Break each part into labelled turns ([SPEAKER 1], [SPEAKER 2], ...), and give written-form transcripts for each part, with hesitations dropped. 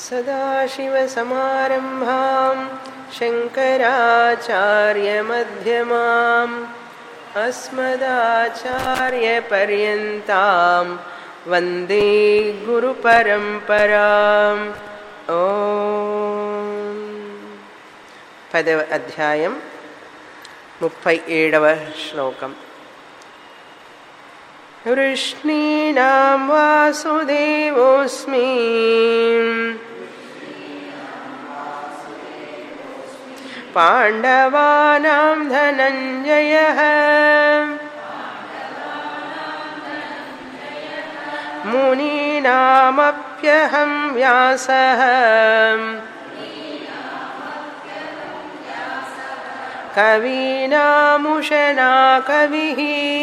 [SPEAKER 1] सदाशिवसमारम्भां शङ्कराचार्यमध्यमाम् अस्मदाचार्यपर्यन्तां वन्दे गुरुपरम्पराम्। ఓం. 10వ అధ్యాయం 37వ శ్లోకం. వృష్ణీనాం వాసుదేవోస్మి పాండవానాం ధనంజయః మునీనామప్యహం వ్యాసః కవీనాముషనా కవిః.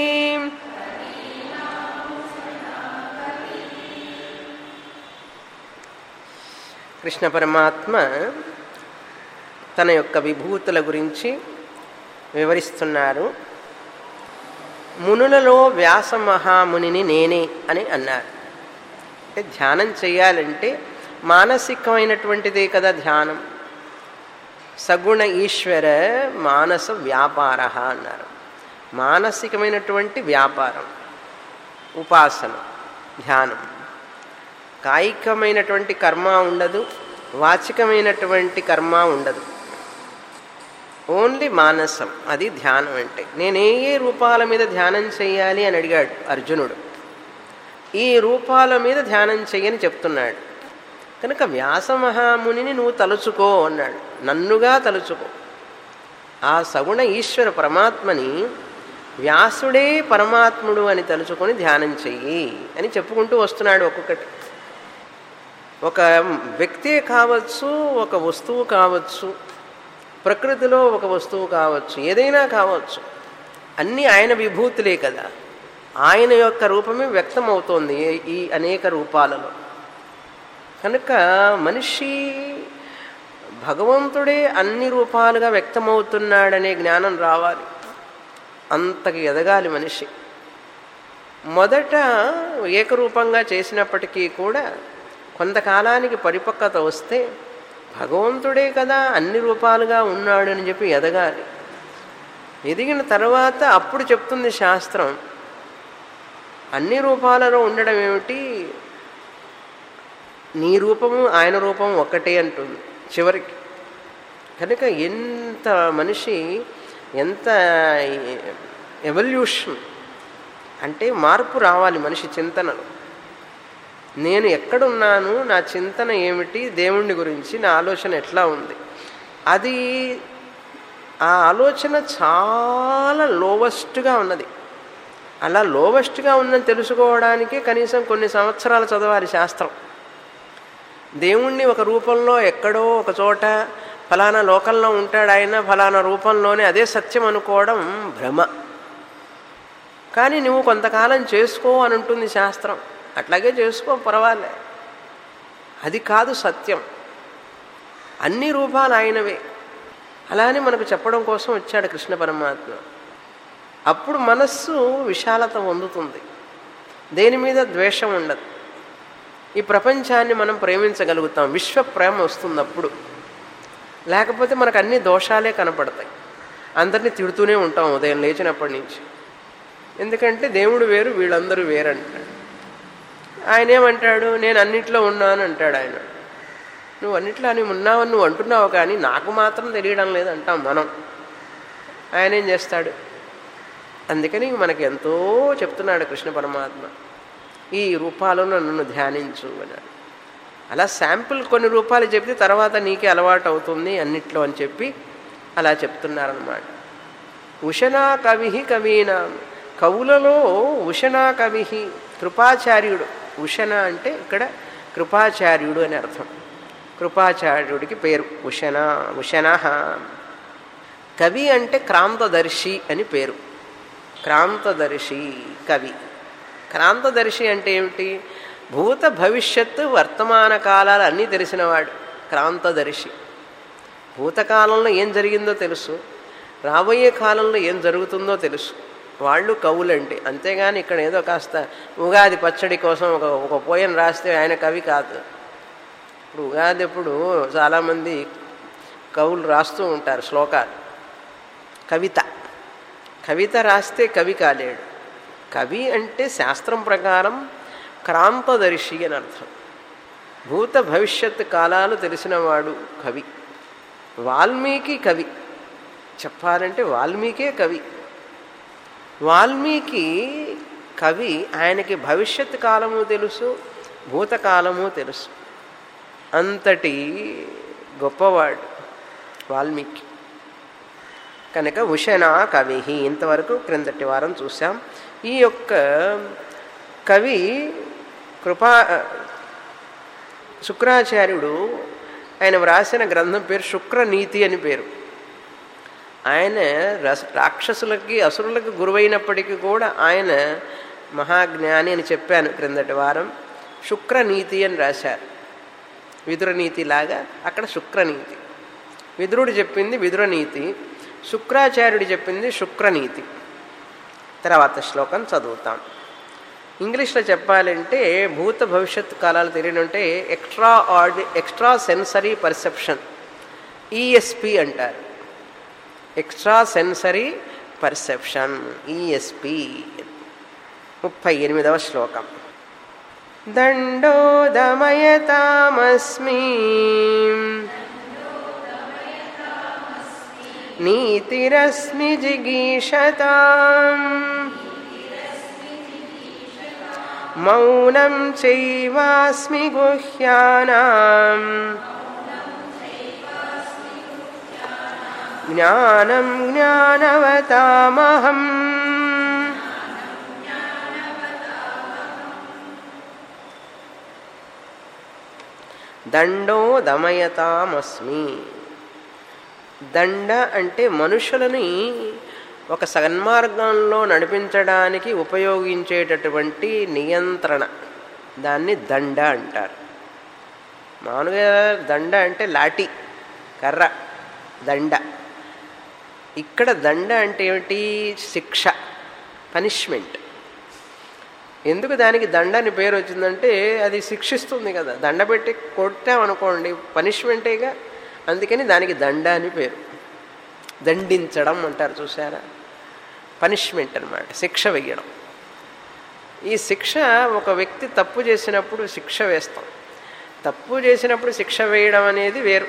[SPEAKER 1] కృష్ణ పరమాత్మ తన యొక్క విభూతుల గురించి వివరిస్తున్నారు. మునులలో వ్యాస మహామునిని నేనే అని అన్నారు. అంటే ధ్యానం చేయాలంటే మానసికమైనటువంటిదే కదా ధ్యానం. సగుణ ఈశ్వర మానస వ్యాపార అన్నారు. మానసికమైనటువంటి వ్యాపారం ఉపాసన ధ్యానం. కాయికమైనటువంటి కర్మ ఉండదు, వాచికమైనటువంటి కర్మ ఉండదు, ఓన్లీ మానసం. అది ధ్యానం అంటే. నేనే ఏ రూపాల మీద ధ్యానం చేయాలి అని అడిగాడు అర్జునుడు. ఈ రూపాల మీద ధ్యానం చెయ్యని చెప్తున్నాడు. కనుక వ్యాసమహామునిని నువ్వు తలుచుకో అన్నాడు. నన్నుగా తలుచుకో. ఆ సగుణ ఈశ్వర పరమాత్మని వ్యాసుడే పరమాత్ముడు అని తలుచుకొని ధ్యానం చెయ్యి అని చెప్పుకుంటూ వస్తున్నాడు. ఒక్కొక్కటి ఒక వ్యక్తే కావచ్చు, ఒక వస్తువు కావచ్చు, ప్రకృతిలో ఒక వస్తువు కావచ్చు, ఏదైనా కావచ్చు, అన్నీ ఆయన విభూతులే కదా. ఆయన యొక్క రూపమే వ్యక్తం అవుతోంది ఈ అనేక రూపాలలో. కనుక మనిషి భగవంతుడే అన్ని రూపాలుగా వ్యక్తమవుతున్నాడనే జ్ఞానం రావాలి. అంతకి ఎదగాలి మనిషి. మొదట ఏకరూపంగా చేసినప్పటికీ కూడా కొంతకాలానికి పరిపక్వత వస్తే భగవంతుడే కదా అన్ని రూపాలుగా ఉన్నాడు అని చెప్పి ఎదగాలి. ఎదిగిన తర్వాత అప్పుడు చెప్తుంది శాస్త్రం, అన్ని రూపాలలో ఉండడం ఏమిటి, నీ రూపము ఆయన రూపము ఒక్కటే అంటుంది చివరికి. కనుక ఎంత మనిషి ఎంత ఎవల్యూషన్ అంటే మార్పు రావాలి మనిషి చింతనలో. నేను ఎక్కడున్నాను, నా చింతన ఏమిటి, దేవుణ్ణి గురించి నా ఆలోచన ఎట్లా ఉంది, అది ఆ ఆలోచన చాలా లోవెస్ట్గా ఉన్నది. అలా లోవెస్ట్గా ఉందని తెలుసుకోవడానికే కనీసం కొన్ని సంవత్సరాలు చదవాలి శాస్త్రం. దేవుణ్ణి ఒక రూపంలో ఎక్కడో ఒక చోట ఫలానా లోకంలో ఉంటాడు ఆయన, ఫలానా రూపంలోనే అదే సత్యం అనుకోవడం భ్రమ. కానీ నువ్వు కొంతకాలం చేసుకో అని ఉంటుంది శాస్త్రం. అట్లాగే చేసుకో, పర్వాలే. అది కాదు సత్యం. అన్ని రూపాలు ఆయనవే. అలానే మనకు చెప్పడం కోసం వచ్చాడు కృష్ణ పరమాత్మ. అప్పుడు మనస్సు విశాలత పొందుతుంది, దేని మీద ద్వేషం ఉండదు. ఈ ప్రపంచాన్ని మనం ప్రేమించగలుగుతాం, విశ్వ ప్రేమ వస్తుంది అప్పుడు. లేకపోతే మనకు అన్ని దోషాలే కనపడతాయి. అందరినీ తిడుతూనే ఉంటాం ఉదయం లేచినప్పటి నుంచి. ఎందుకంటే దేవుడు వేరు, వీళ్ళందరూ వేరంటాడు. ఆయన ఏమంటాడు, నేను అన్నిట్లో ఉన్నాను అంటాడు ఆయన. నువ్వు అన్నిట్లో అని ఉన్నావు నువ్వు అంటున్నావు, కానీ నాకు మాత్రం తెలియడం లేదు అంటాం మనం. ఆయన ఏం చేస్తాడు? అందుకని మనకి ఎంతో చెప్తున్నాడు కృష్ణ పరమాత్మ, ఈ రూపాలను నన్ను ధ్యానించు అన్నాడు. అలా శాంపుల్ కొన్ని రూపాలు చెప్తే తర్వాత నీకే అలవాటు అవుతుంది అన్నిట్లో అని చెప్పి అలా చెప్తున్నారన్నమాట. ఉషనా కవి కవీనా, కవులలో ఉషనా కవి కృపాచార్యుడు. ఉషన అంటే ఇక్కడ కృపాచార్యుడు అని అర్థం. కృపాచార్యుడికి పేరు ఉషన. ఉషన కవి అంటే క్రాంతదర్శి అని పేరు. క్రాంతదర్శి కవి. క్రాంతదర్శి అంటే ఏమిటి? భూత భవిష్యత్తు వర్తమాన కాలాలు అన్నీ తెలిసినవాడు క్రాంతదర్శి. భూతకాలంలో ఏం జరిగిందో తెలుసు, రాబోయే కాలంలో ఏం జరుగుతుందో తెలుసు. వాళ్ళు కవులంటే. అంతేగాని ఇక్కడ ఏదో కాస్త ఉగాది పచ్చడి కోసం ఒక పోయం రాస్తే ఆయన కవి కాదు. ఇప్పుడు ఉగాది అప్పుడు చాలామంది కవులు రాస్తూ ఉంటారు శ్లోకాలు. కవిత రాస్తే కవి కాలేడు. కవి అంటే శాస్త్రం ప్రకారం క్రాంతదర్శి అని అర్థం. భూత భవిష్యత్ కాలాలు తెలిసినవాడు కవి. వాల్మీకి కవి, చెప్పాలంటే వాల్మీకే కవి. వాల్మీకి కవి, ఆయనకి భవిష్యత్ కాలము తెలుసు, భూతకాలము తెలుసు. అంతటి గొప్పవాడు వాల్మీకి. కనుక ఉషనా కవి. ఇంతవరకు క్రిందటి వారం చూసాం. ఈ యొక్క కవి శుక్రాచార్యుడు ఆయన వ్రాసిన గ్రంథం పేరు శుక్రనీతి అని పేరు. ఆయన రాక్షసులకి అసురులకు గురువైనప్పటికీ కూడా ఆయన మహాజ్ఞాని అని చెప్పాను క్రిందటి వారం. శుక్రనీతి అని రాశారు. విదురనీతి లాగా అక్కడ శుక్రనీతి. విదురుడు చెప్పింది విదురనీతి, శుక్రాచార్యుడు చెప్పింది శుక్రనీతి. తర్వాత శ్లోకం చదువుతాం. ఇంగ్లీష్లో చెప్పాలంటే భూత భవిష్యత్ కాలాలు తెలియనుంటే ఎక్స్ట్రా సెన్సరీ పర్సెప్షన్, ఈఎస్పి అంటారు. Extra sensory perception, ESP. 38వ శ్లోకం. దండో దమయతామస్మి నీతిరస్మి జిగీషతాం మౌనం చైవాస్మి గుహ్యానాం జ్ఞానం జ్ఞానవతామహం. దండో దమయతామస్మి. దండ అంటే మనుషులని ఒక సన్మార్గంలో నడిపించడానికి ఉపయోగించేటటువంటి నియంత్రణ, దాన్ని దండ అంటారు. మామూలుగా దండ అంటే లాఠీ, కర్ర, దండ. ఇక్కడ దండ అంటే ఏమిటి? శిక్ష, పనిష్మెంట్. ఎందుకు దానికి దండ అని పేరు వచ్చిందంటే అది శిక్షిస్తుంది కదా. దండ పెట్టి కొట్టామనుకోండి పనిష్మెంటేగా, అందుకని దానికి దండ అని పేరు. దండించడం అంటారు చూసారా, పనిష్మెంట్ అన్నమాట, శిక్ష వేయడం. ఈ శిక్ష ఒక వ్యక్తి తప్పు చేసినప్పుడు శిక్ష వేస్తాం. తప్పు చేసినప్పుడు శిక్ష వేయడం అనేది వేరు.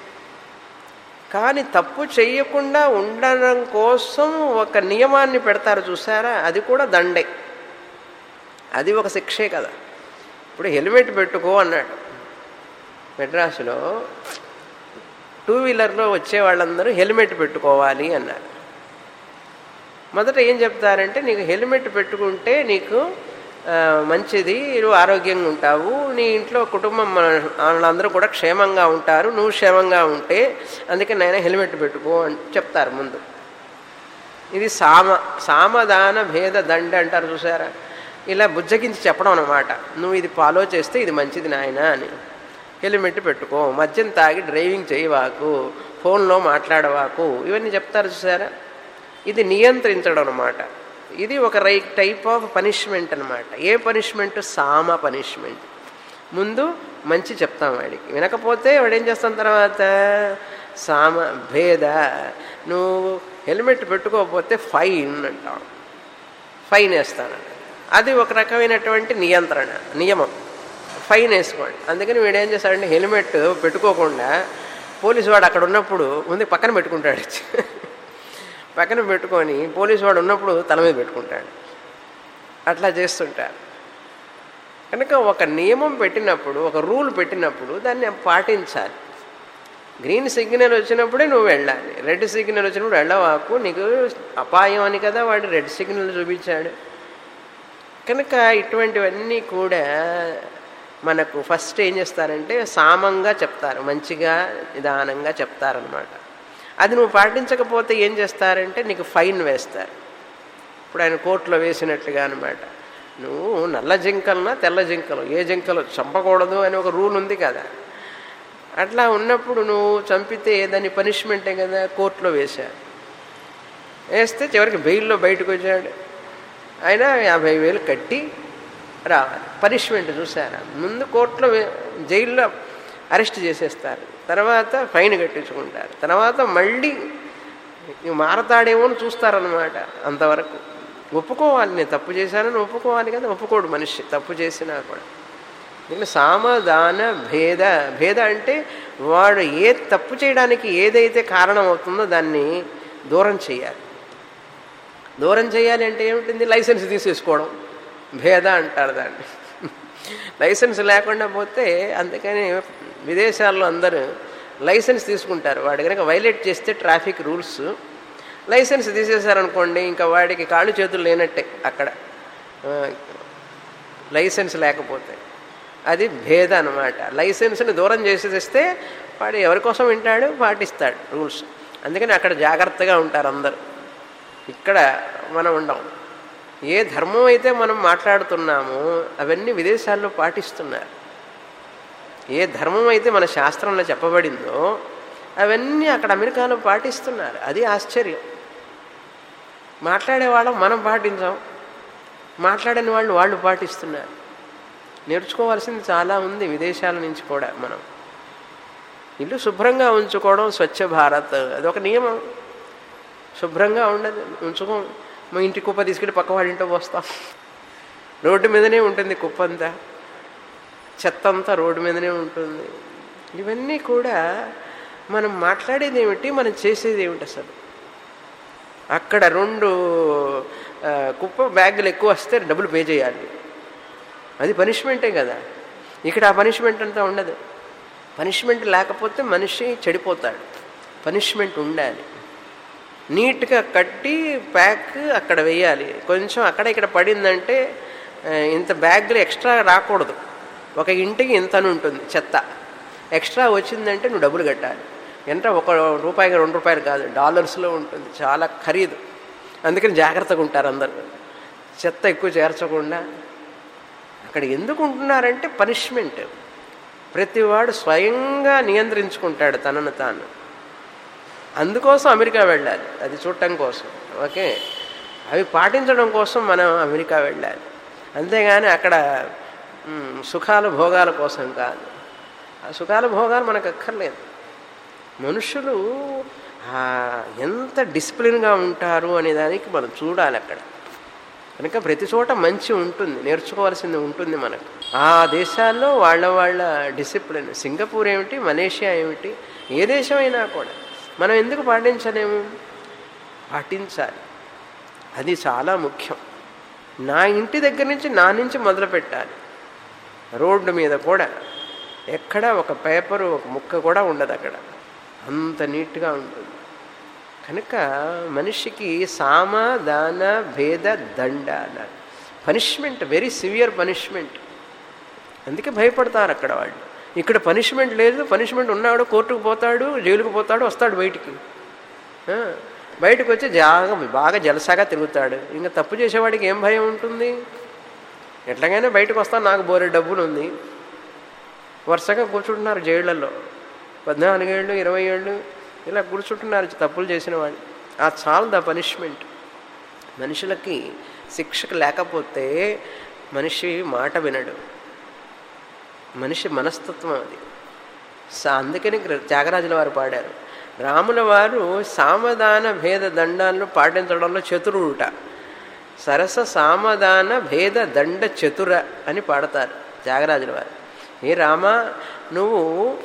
[SPEAKER 1] కానీ తప్పు చేయకుండా ఉండడం కోసం ఒక నియమాన్ని పెడతారు చూసారా, అది కూడా దండే, అది ఒక శిక్షే కదా. ఇప్పుడు హెల్మెట్ పెట్టుకో అన్నాడు. మెడ్రాసులో 2 వీలర్లో వచ్చే వాళ్ళందరూ హెల్మెట్ పెట్టుకోవాలి అన్నారు. మొదట ఏం చెప్తారంటే, నీకు హెల్మెట్ పెట్టుకుంటే నీకు మంచిది, నువ్వు ఆరోగ్యంగా ఉంటావు, నీ ఇంట్లో కుటుంబం వాళ్ళందరూ కూడా క్షేమంగా ఉంటారు, నువ్వు క్షేమంగా ఉంటే అందుకని నాయన హెల్మెట్ పెట్టుకో అని చెప్తారు ముందు. ఇది సామదాన భేద దండ అంటారు చూసారా, ఇలా బుజ్జగించి చెప్పడం అన్నమాట. నువ్వు ఇది ఫాలో చేస్తే ఇది మంచిది నాయన అని. హెల్మెట్ పెట్టుకో, మద్యం తాగి డ్రైవింగ్ చేయవాకు, ఫోన్లో మాట్లాడవాకు, ఇవన్నీ చెప్తారు చూసారా. ఇది నియంత్రించడం అన్నమాట. ఇది ఒక టైప్ ఆఫ్ పనిష్మెంట్ అన్నమాట. ఏ పనిష్మెంట్? సామ పనిష్మెంట్. ముందు మంచి చెప్తాం వాడికి, వినకపోతే వాడు ఏం చేస్తాం తర్వాత సామ భేద, నువ్వు హెల్మెట్ పెట్టుకోకపోతే ఫైన్ అంటాం, ఫైన్ వేస్తాను. అది ఒక రకమైనటువంటి నియమం, ఫైన్ వేసుకోండి. అందుకని వీడు ఏం చేస్తాడంటే హెల్మెట్ పెట్టుకోకుండా పోలీసు వాడు అక్కడ ఉన్నప్పుడు ముందు పక్కన పెట్టుకుంటాడు, పక్కన పెట్టుకొని పోలీసు వాడు ఉన్నప్పుడు తల మీద పెట్టుకుంటాడు. అట్లా చేస్తుంటారు. కనుక ఒక నియమం పెట్టినప్పుడు, ఒక రూల్ పెట్టినప్పుడు దాన్ని పాటించాలి. గ్రీన్ సిగ్నల్ వచ్చినప్పుడే నువ్వు వెళ్ళాలి, రెడ్ సిగ్నల్ వచ్చినప్పుడు వెళ్ళవాకు, నీకు అపాయం అని కదా వాడు రెడ్ సిగ్నల్ చూపించాడు. కనుక ఇటువంటివన్నీ కూడా మనకు ఫస్ట్ ఏం చేస్తారంటే సామంగా చెప్తారు, మంచిగా నిదానంగా చెప్తారనమాట. అది నువ్వు పాటించకపోతే ఏం చేస్తారంటే నీకు ఫైన్ వేస్తారు. ఇప్పుడు ఆయన కోర్టులో వేసినట్లుగా అనమాట. నువ్వు నల్ల జింకలనా తెల్ల జింకలు, ఏ జింకలు చంపకూడదు అని ఒక రూల్ ఉంది కదా. అట్లా ఉన్నప్పుడు నువ్వు చంపితే దాని పనిష్మెంటే కదా. కోర్టులో వేశారు, వేస్తే చివరికి బెయిల్లో బయటకు వచ్చాడు. ఆయన 50,000 కట్టి రావాలి, పనిష్మెంట్ చూసారా. ముందు కోర్టులో జైల్లో అరెస్ట్ చేసేస్తారు, తర్వాత ఫైన్ కట్టించుకుంటారు, తర్వాత మళ్ళీ మారతాడేమో అని చూస్తారనమాట. అంతవరకు ఒప్పుకోవాలి, నేను తప్పు చేశానని ఒప్పుకోవాలి కదా, ఒప్పుకోడు మనిషి తప్పు చేసినా కూడా. దీన్ని సామదాన భేద, భేద అంటే వాడు ఏ తప్పు చేయడానికి ఏదైతే కారణం అవుతుందో దాన్ని దూరం చేయాలి. దూరం చేయాలి అంటే ఏమిటింది? లైసెన్స్ తీసేసుకోవడం భేద అంటారు దాన్ని. లైసెన్స్ లేకుండా పోతే, అందుకని విదేశాల్లో అందరూ లైసెన్స్ తీసుకుంటారు. వాడు కనుక వైలేట్ చేస్తే ట్రాఫిక్ రూల్స్, లైసెన్స్ తీసేశారనుకోండి, ఇంకా వాడికి కాళ్ళు చేతులు లేనట్టే అక్కడ లైసెన్స్ లేకపోతే. అది భేద అనమాట. లైసెన్స్ని దూరం చేసేస్తే వాడు ఎవరి కోసం వింటాడు, పాటిస్తాడు రూల్స్. అందుకని అక్కడ జాగ్రత్తగా ఉంటారు అందరూ. ఇక్కడ మనం ఉండం. ఏ ధర్మం అయితే మనం మాట్లాడుతున్నామో అవన్నీ విదేశాల్లో పాటిస్తున్నారు. ఏ ధర్మం అయితే మన శాస్త్రంలో చెప్పబడిందో అవన్నీ అక్కడ అమెరికాలో పాటిస్తున్నారు. అది ఆశ్చర్యం. మాట్లాడేవాళ్ళం మనం పాటించాం, మాట్లాడని వాళ్ళు పాటిస్తున్నారు. నేర్చుకోవాల్సింది చాలా ఉంది విదేశాల నుంచి కూడా. మనం ఇల్లు శుభ్రంగా ఉంచుకోవడం, స్వచ్ఛ భారత్ అదొక నియమం. శుభ్రంగా ఉంచుకో. మా ఇంటి కుప్ప తీసుకెళ్ళి పక్క వాళ్ళ ఇంట్లో పోస్తాం. రోడ్డు మీదనే ఉంటుంది కుప్ప అంతా, చెత్త అంతా రోడ్డు మీదనే ఉంటుంది. ఇవన్నీ కూడా మనం మాట్లాడేది ఏమిటి, మనం చేసేది ఏమిటి అసలు? అక్కడ 2 కుప్ప బ్యాగులు ఎక్కువ వస్తే డబ్బులు పే చేయాలి, అది పనిష్మెంటే కదా. ఇక్కడ ఆ పనిష్మెంట్ అంతా ఉండదు. పనిష్మెంట్ లేకపోతే మనిషి చెడిపోతాడు. పనిష్మెంట్ ఉండాలి. నీట్గా కట్టి ప్యాక్ అక్కడ వేయాలి. కొంచెం అక్కడ ఇక్కడ పడిందంటే ఇంత బ్యాగులు ఎక్స్ట్రా రాకూడదు. ఒక ఇంటికి ఇంత అని ఉంటుంది చెత్త. ఎక్స్ట్రా వచ్చిందంటే నువ్వు డబ్బులు కట్టాలి. ఎంత ₹1 ₹2 కాదు, డాలర్స్లో ఉంటుంది. చాలా ఖరీదు. అందుకని జాగ్రత్తగా ఉంటారు అందరు, చెత్త ఎక్కువ చేర్చకుండా. అక్కడ ఎందుకు ఉంటున్నారంటే పనిష్మెంట్. ప్రతివాడు స్వయంగా నియంత్రించుకుంటాడు తనను తాను. అందుకోసం అమెరికా వెళ్ళాలి, అది చూడటం కోసం. ఓకే, అవి పాటించడం కోసం మనం అమెరికా వెళ్ళాలి. అంతేగాని అక్కడ సుఖాల భోగాల కోసం కాదు. ఆ సుఖాల భోగాలు మనకు అక్కర్లేదు. మనుషులు ఎంత డిసిప్లిన్గా ఉంటారు అనే దానికి మనం చూడాలి అక్కడ. కనుక ప్రతి చోట మంచి ఉంటుంది, నేర్చుకోవాల్సింది ఉంటుంది మనకు. ఆ దేశాల్లో వాళ్ళ డిసిప్లిన్. సింగపూర్ ఏమిటి, మలేషియా ఏమిటి, ఏ దేశమైనా కూడా మనం ఎందుకు పాటించలేము? పాటించాలి. అది చాలా ముఖ్యం. నా ఇంటి దగ్గర నుంచి మొదలు పెట్టాలి. రోడ్డు మీద కూడా ఎక్కడ ఒక పేపరు, ఒక ముక్క కూడా ఉండదు అక్కడ. అంత నీట్గా ఉంటుంది. కనుక మనిషికి సామ దాన భేద దండ అన్నారు. Punishment, very severe punishment. అందుకే భయపడతారు అక్కడ వాళ్ళు. ఇక్కడ పనిష్మెంట్ లేదు. పనిష్మెంట్ ఉన్నాడు, కోర్టుకు పోతాడు, జైలుకు పోతాడు, వస్తాడు బయటికి. బయటకు వచ్చి బాగా జలసాగా తిరుగుతాడు. ఇంకా తప్పు చేసేవాడికి ఏం భయం ఉంటుంది? ఎట్లాగైనా బయటకు వస్తాను, నాకు బోరే డబ్బులు ఉంది. వరుసగా కూర్చుంటున్నారు జైళ్లలో. 14 ఏళ్ళు 20 ఏళ్ళు ఇలా కూర్చుంటున్నారు తప్పులు చేసిన వాళ్ళు. ఆ చాలు ద పనిష్మెంట్. మనుషులకి శిక్షకు లేకపోతే మనిషి మాట వినడు. మనిషి మనస్తత్వం అది. అందుకని త్యాగరాజుల వారు పాడారు, రాముల వారు సామదాన భేద దండాలను పాటించడంలో చతురుట. సరస సామదాన భేద దండ చతుర అని పాడతారు త్యాగరాజుల వారు. ఏ రామా, నువ్వు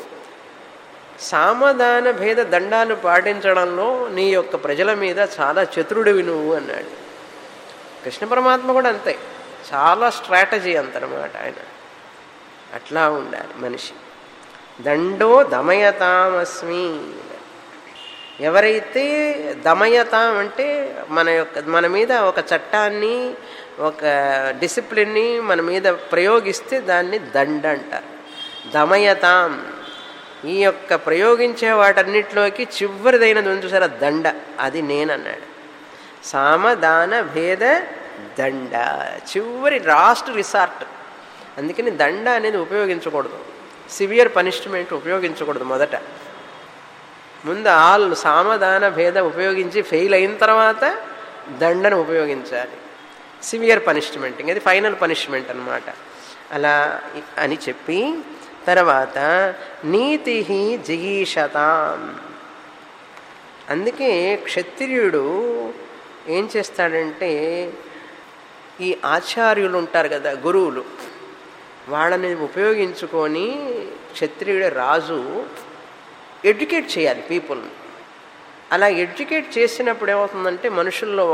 [SPEAKER 1] సామదాన భేద దండాలు పాటించడంలో నీ యొక్క ప్రజల మీద చాలా చతురుడివి నువ్వు అన్నాడు. కృష్ణ పరమాత్మ కూడా అంతే, చాలా స్ట్రాటజీ అంతనమాట ఆయన. అట్లా ఉండాలి మనిషి. దండో దమయతామస్మి. ఎవరైతే దమయతాం అంటే మన మీద ఒక చట్టాన్ని, ఒక డిసిప్లిన్ని మన మీద ప్రయోగిస్తే దాన్ని దండ అంటారు. దమయతాం, ఈ యొక్క ప్రయోగించే వాటన్నిటిలోకి చివరిదైనది ఉంది చూసారా, దండ, అది నేనన్నాడు. సామదాన భేద దండ, చివరి లాస్ట్ రిసార్ట్. అందుకని దండ అనేది ఉపయోగించకూడదు, సివియర్ పనిష్మెంట్ ఉపయోగించకూడదు. మొదట ముందు సామదాన భేద ఉపయోగించి ఫెయిల్ అయిన తర్వాత దండను ఉపయోగించాలి. సివియర్ పనిష్మెంట్, అది ఫైనల్ పనిష్మెంట్ అన్నమాట. అలా అని చెప్పి తర్వాత నీతి జిగీషతాం. అందుకే క్షత్రియుడు ఏం చేస్తాడంటే ఈ ఆచార్యులు ఉంటారు కదా, గురువులు, వాళ్ళని ఉపయోగించుకొని క్షత్రియుడి రాజు ఎడ్యుకేట్ చేయాలి పీపుల్ని. అలా ఎడ్యుకేట్ చేసినప్పుడు ఏమవుతుందంటే మనుషుల్లో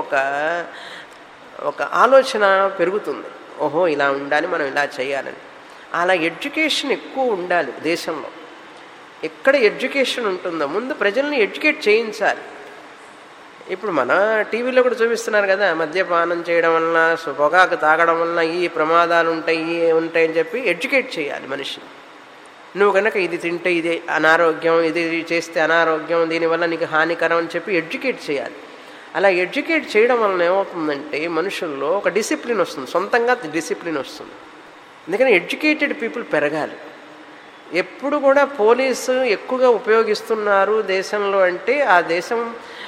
[SPEAKER 1] ఒక ఆలోచన పెరుగుతుంది. ఓహో, ఇలా ఉండాలి, మనం ఇలా చేయాలని. అలా ఎడ్యుకేషన్ ఎక్కువ ఉండాలి దేశంలో. ఎక్కడ ఎడ్యుకేషన్ ఉంటుందో ముందు ప్రజల్ని ఎడ్యుకేట్ చేయించాలి. ఇప్పుడు మన టీవీలో కూడా చూపిస్తున్నారు కదా, మద్యపానం చేయడం వలన, పొగాకు తాగడం వలన ఈ ప్రమాదాలు ఉంటాయని చెప్పి ఎడ్యుకేట్ చేయాలి మనిషిని. నువ్వు కనుక ఇది తింటే ఇది అనారోగ్యం, ఇది చేస్తే అనారోగ్యం, దీనివల్ల నీకు హానికరం అని చెప్పి ఎడ్యుకేట్ చేయాలి. అలా ఎడ్యుకేట్ చేయడం వలన ఏమవుతుందంటే మనుషుల్లో ఒక డిసిప్లిన్ వస్తుంది, సొంతంగా డిసిప్లిన్ వస్తుంది. అందుకని ఎడ్యుకేటెడ్ పీపుల్ పెరగాలి. ఎప్పుడు కూడా పోలీసు ఎక్కువగా ఉపయోగిస్తున్నారు దేశంలో అంటే ఆ దేశం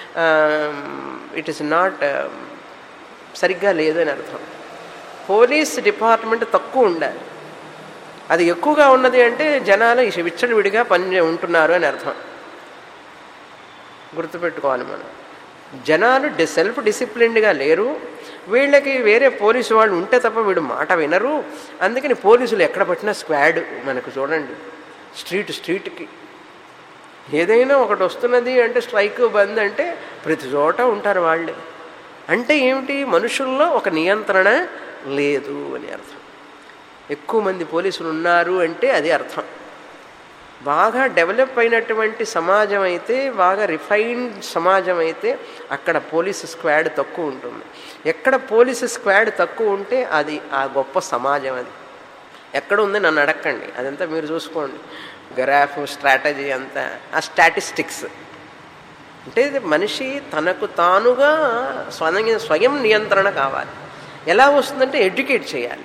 [SPEAKER 1] ఇట్ ఈస్ నాట్ సరిగ్గా లేదు అని అర్థం. పోలీస్ డిపార్ట్మెంట్ తక్కువ ఉండాలి. అది ఎక్కువగా ఉన్నది అంటే జనాలు విచ్చలవిడిగా ఉంటున్నారు అని అర్థం. గుర్తుపెట్టుకోవాలి మనం. జనాలు సెల్ఫ్ డిసిప్లిన్డ్గా లేరు. వీళ్ళకి వేరే పోలీసు వాళ్ళు ఉంటే తప్ప వీడు మాట వినరు. అందుకని పోలీసులు ఎక్కడ పట్టినా స్క్వాడ్ మనకు చూడండి, స్ట్రీట్కి ఏదైనా ఒకటి వస్తున్నది అంటే స్ట్రైక్ బంద్ అంటే ప్రతి చోట ఉంటారు వాళ్ళే. అంటే ఏమిటి, మనుషుల్లో ఒక నియంత్రణ లేదు అని అర్థం. ఎక్కువ మంది పోలీసులు ఉన్నారు అంటే అది అర్థం. బాగా డెవలప్ అయినటువంటి సమాజం అయితే, బాగా రిఫైన్డ్ సమాజం అయితే అక్కడ పోలీసు స్క్వాడ్ తక్కువ ఉంటుంది. ఎక్కడ పోలీసు స్క్వాడ్ తక్కువ ఉంటే అది ఆ గొప్ప సమాజం. అది ఎక్కడ ఉంది నన్ను అడగండి, అదంతా మీరు చూసుకోండి. గ్రాఫ్ స్ట్రాటజీ అంతా ఆ స్టాటిస్టిక్స్ అంటే మనిషి తనకు తానుగా స్వయం నియంత్రణ కావాలి. ఎలా వస్తుందంటే ఎడ్యుకేట్ చేయాలి.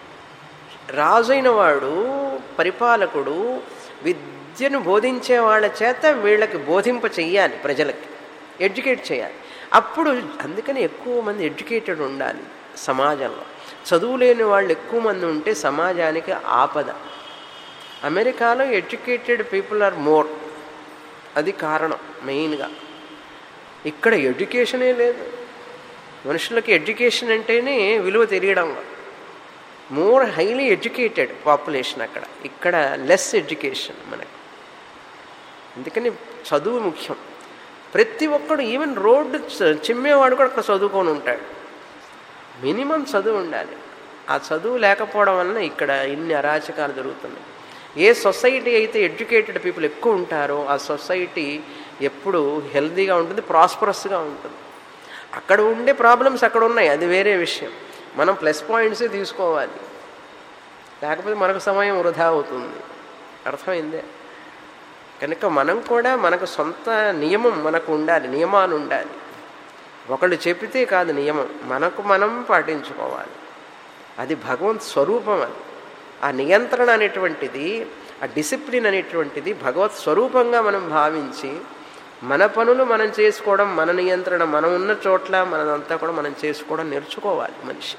[SPEAKER 1] రాజైన వాడు, పరిపాలకుడు విద్యను బోధించే వాళ్ళ చేత వీళ్ళకి బోధింప చెయ్యాలి, ప్రజలకి ఎడ్యుకేట్ చేయాలి. అప్పుడు అందుకని ఎక్కువ మంది ఎడ్యుకేటెడ్ ఉండాలి సమాజంలో. చదువు లేని వాళ్ళు ఎక్కువ మంది ఉంటే సమాజానికి ఆపద. అమెరికాలో ఎడ్యుకేటెడ్ పీపుల్ ఆర్ మోర్, అది కారణం మెయిన్గా. ఇక్కడ ఎడ్యుకేషనే లేదు. మనుషులకి ఎడ్యుకేషన్ అంటేనే విలువ తెలియడం. మోర్ హైలీ ఎడ్యుకేటెడ్ పాపులేషన్ అక్కడ. ఇక్కడ లెస్ ఎడ్యుకేషన్ మనకి. అందుకని చదువు ముఖ్యం. ప్రతి ఒక్కడు, ఈవెన్ రోడ్డు చిమ్మేవాడు కూడా అక్కడ చదువుకొని ఉంటాడు. మినిమం చదువు ఉండాలి. ఆ చదువు లేకపోవడం వలన ఇక్కడ ఇన్ని అరాచకాలు జరుగుతున్నాయి. ఏ సొసైటీ అయితే ఎడ్యుకేటెడ్ పీపుల్ ఎక్కువ ఉంటారో ఆ సొసైటీ ఎప్పుడు హెల్తీగా ఉంటుంది, ప్రాస్పరస్గా ఉంటుంది. అక్కడ ఉండే ప్రాబ్లమ్స్ అక్కడ ఉన్నాయి, అది వేరే విషయం. మనం ప్లస్ పాయింట్సే తీసుకోవాలి, లేకపోతే మనకు సమయం వృధా అవుతుంది. అర్థమైందే? కనుక మనం కూడా మనకు సొంత నియమం మనకు ఉండాలి, నియమాలు ఉండాలి. ఒకళ్ళు చెప్పితే కాదు నియమం, మనకు మనం పాటించుకోవాలి. అది భగవంత్ స్వరూపం. అది ఆ నియంత్రణ అనేటువంటిది, ఆ డిసిప్లిన్ అనేటువంటిది భగవత్ స్వరూపంగా మనం భావించి మన పనులు మనం చేసుకోవడం, మన నియంత్రణ మనం ఉన్న చోట్ల మనదంతా కూడా మనం చేసుకోవడం నేర్చుకోవాలి మనిషి.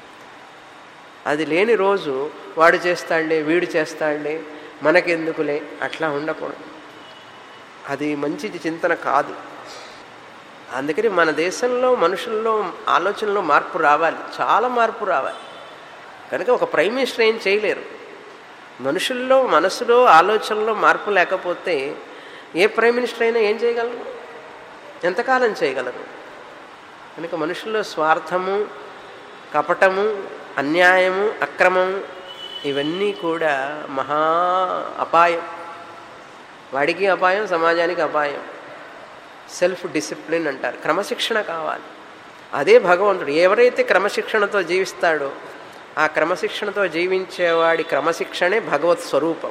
[SPEAKER 1] అది లేని రోజు వాడు చేస్తాడులే, వీడు చేస్తాడులే, మనకెందుకులే, అట్లా ఉండకూడదు. అది మంచి చింతన కాదు. అందుకని మన దేశంలో మనుషుల్లో ఆలోచనలో మార్పు రావాలి, చాలా మార్పు రావాలి. కనుక ఒక ప్రైమ్ మినిస్టర్ ఏం చేయలేరు. మనుషుల్లో మనసులో ఆలోచనలో మార్పు లేకపోతే ఏ ప్రైమ్ మినిస్టర్ అయినా ఏం చేయగలరు, ఎంతకాలం చేయగలరు? కనుక మనుషుల్లో స్వార్థము, కపటము, అన్యాయము, అక్రమము ఇవన్నీ కూడా మహా అపాయం. వాడికి అపాయం, సమాజానికి అపాయం. సెల్ఫ్ డిసిప్లిన్ అంటారు, క్రమశిక్షణ కావాలి. అదే భగవంతుడు. ఎవరైతే క్రమశిక్షణతో జీవిస్తాడో ఆ క్రమశిక్షణతో జీవించేవాడి క్రమశిక్షణే భగవత్ స్వరూపం.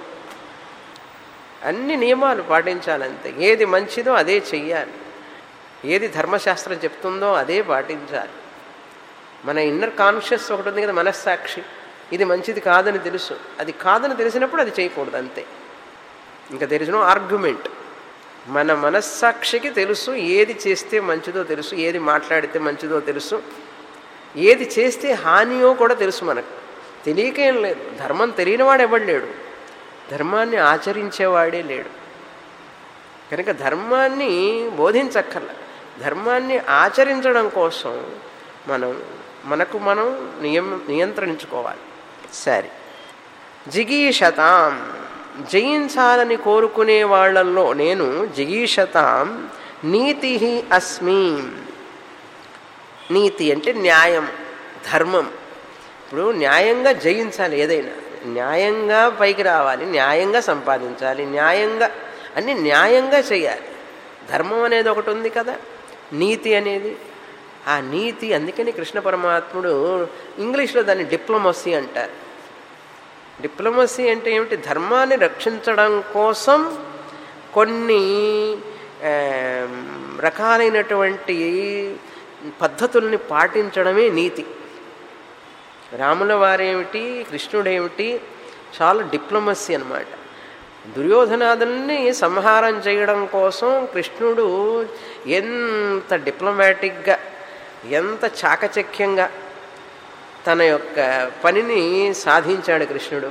[SPEAKER 1] అన్ని నియమాలు పాటించాలంతే. ఏది మంచిదో అదే చెయ్యాలి, ఏది ధర్మశాస్త్రం చెప్తుందో అదే పాటించాలి. మన ఇన్నర్ కాన్షియస్ ఒకటి ఉంది కదా, మనస్సాక్షి, ఇది మంచిది కాదని తెలుసు, అది కాదని తెలిసినప్పుడు అది చేయకూడదు, అంతే. ఇంకా దెర్ ఇస్ నో ఆర్గ్యుమెంట్. మన మనస్సాక్షికి తెలుసు ఏది చేస్తే మంచిదో తెలుసు, ఏది మాట్లాడితే మంచిదో తెలుసు, ఏది చేస్తే హానియో కూడా తెలుసు. మనకు తెలియకేం లేదు. ధర్మం తెలియనివాడు ఎవడు లేడు. ధర్మాన్ని ఆచరించేవాడే లేడు. కనుక ధర్మాన్ని బోధించక్కర్ల, ధర్మాన్ని ఆచరించడం కోసం మనకు మనం నియంత్రించుకోవాలి. సరే, జిగీషతాం, జయించాలని కోరుకునే వాళ్ళల్లో నేను జిగీషతాం నీతి అస్మి. నీతి అంటే న్యాయం, ధర్మం. ఇప్పుడు న్యాయంగా జయించాలి, ఏదైనా న్యాయంగా పైకి రావాలి, న్యాయంగా సంపాదించాలి, న్యాయంగా అన్ని న్యాయంగా చేయాలి. ధర్మం అనేది ఒకటి ఉంది కదా, నీతి అనేది. ఆ నీతి, అందుకని కృష్ణ పరమాత్ముడు ఇంగ్లీష్లో దాన్ని డిప్లొమసీ అంటారు. డిప్లొమసీ అంటే ఏమిటి? ధర్మాన్ని రక్షించడం కోసం కొన్ని రకాలైనటువంటి పద్ధతుల్ని పాటించడమే నీతి. రాముల వారేమిటి, కృష్ణుడేమిటి, చాలా డిప్లొమసీ అన్నమాట. దుర్యోధనాదుల్ని సంహారం చేయడం కోసం కృష్ణుడు ఎంత డిప్లొమాటిక్గా, ఎంత చాకచక్యంగా తన యొక్క పనిని సాధించాడు కృష్ణుడు.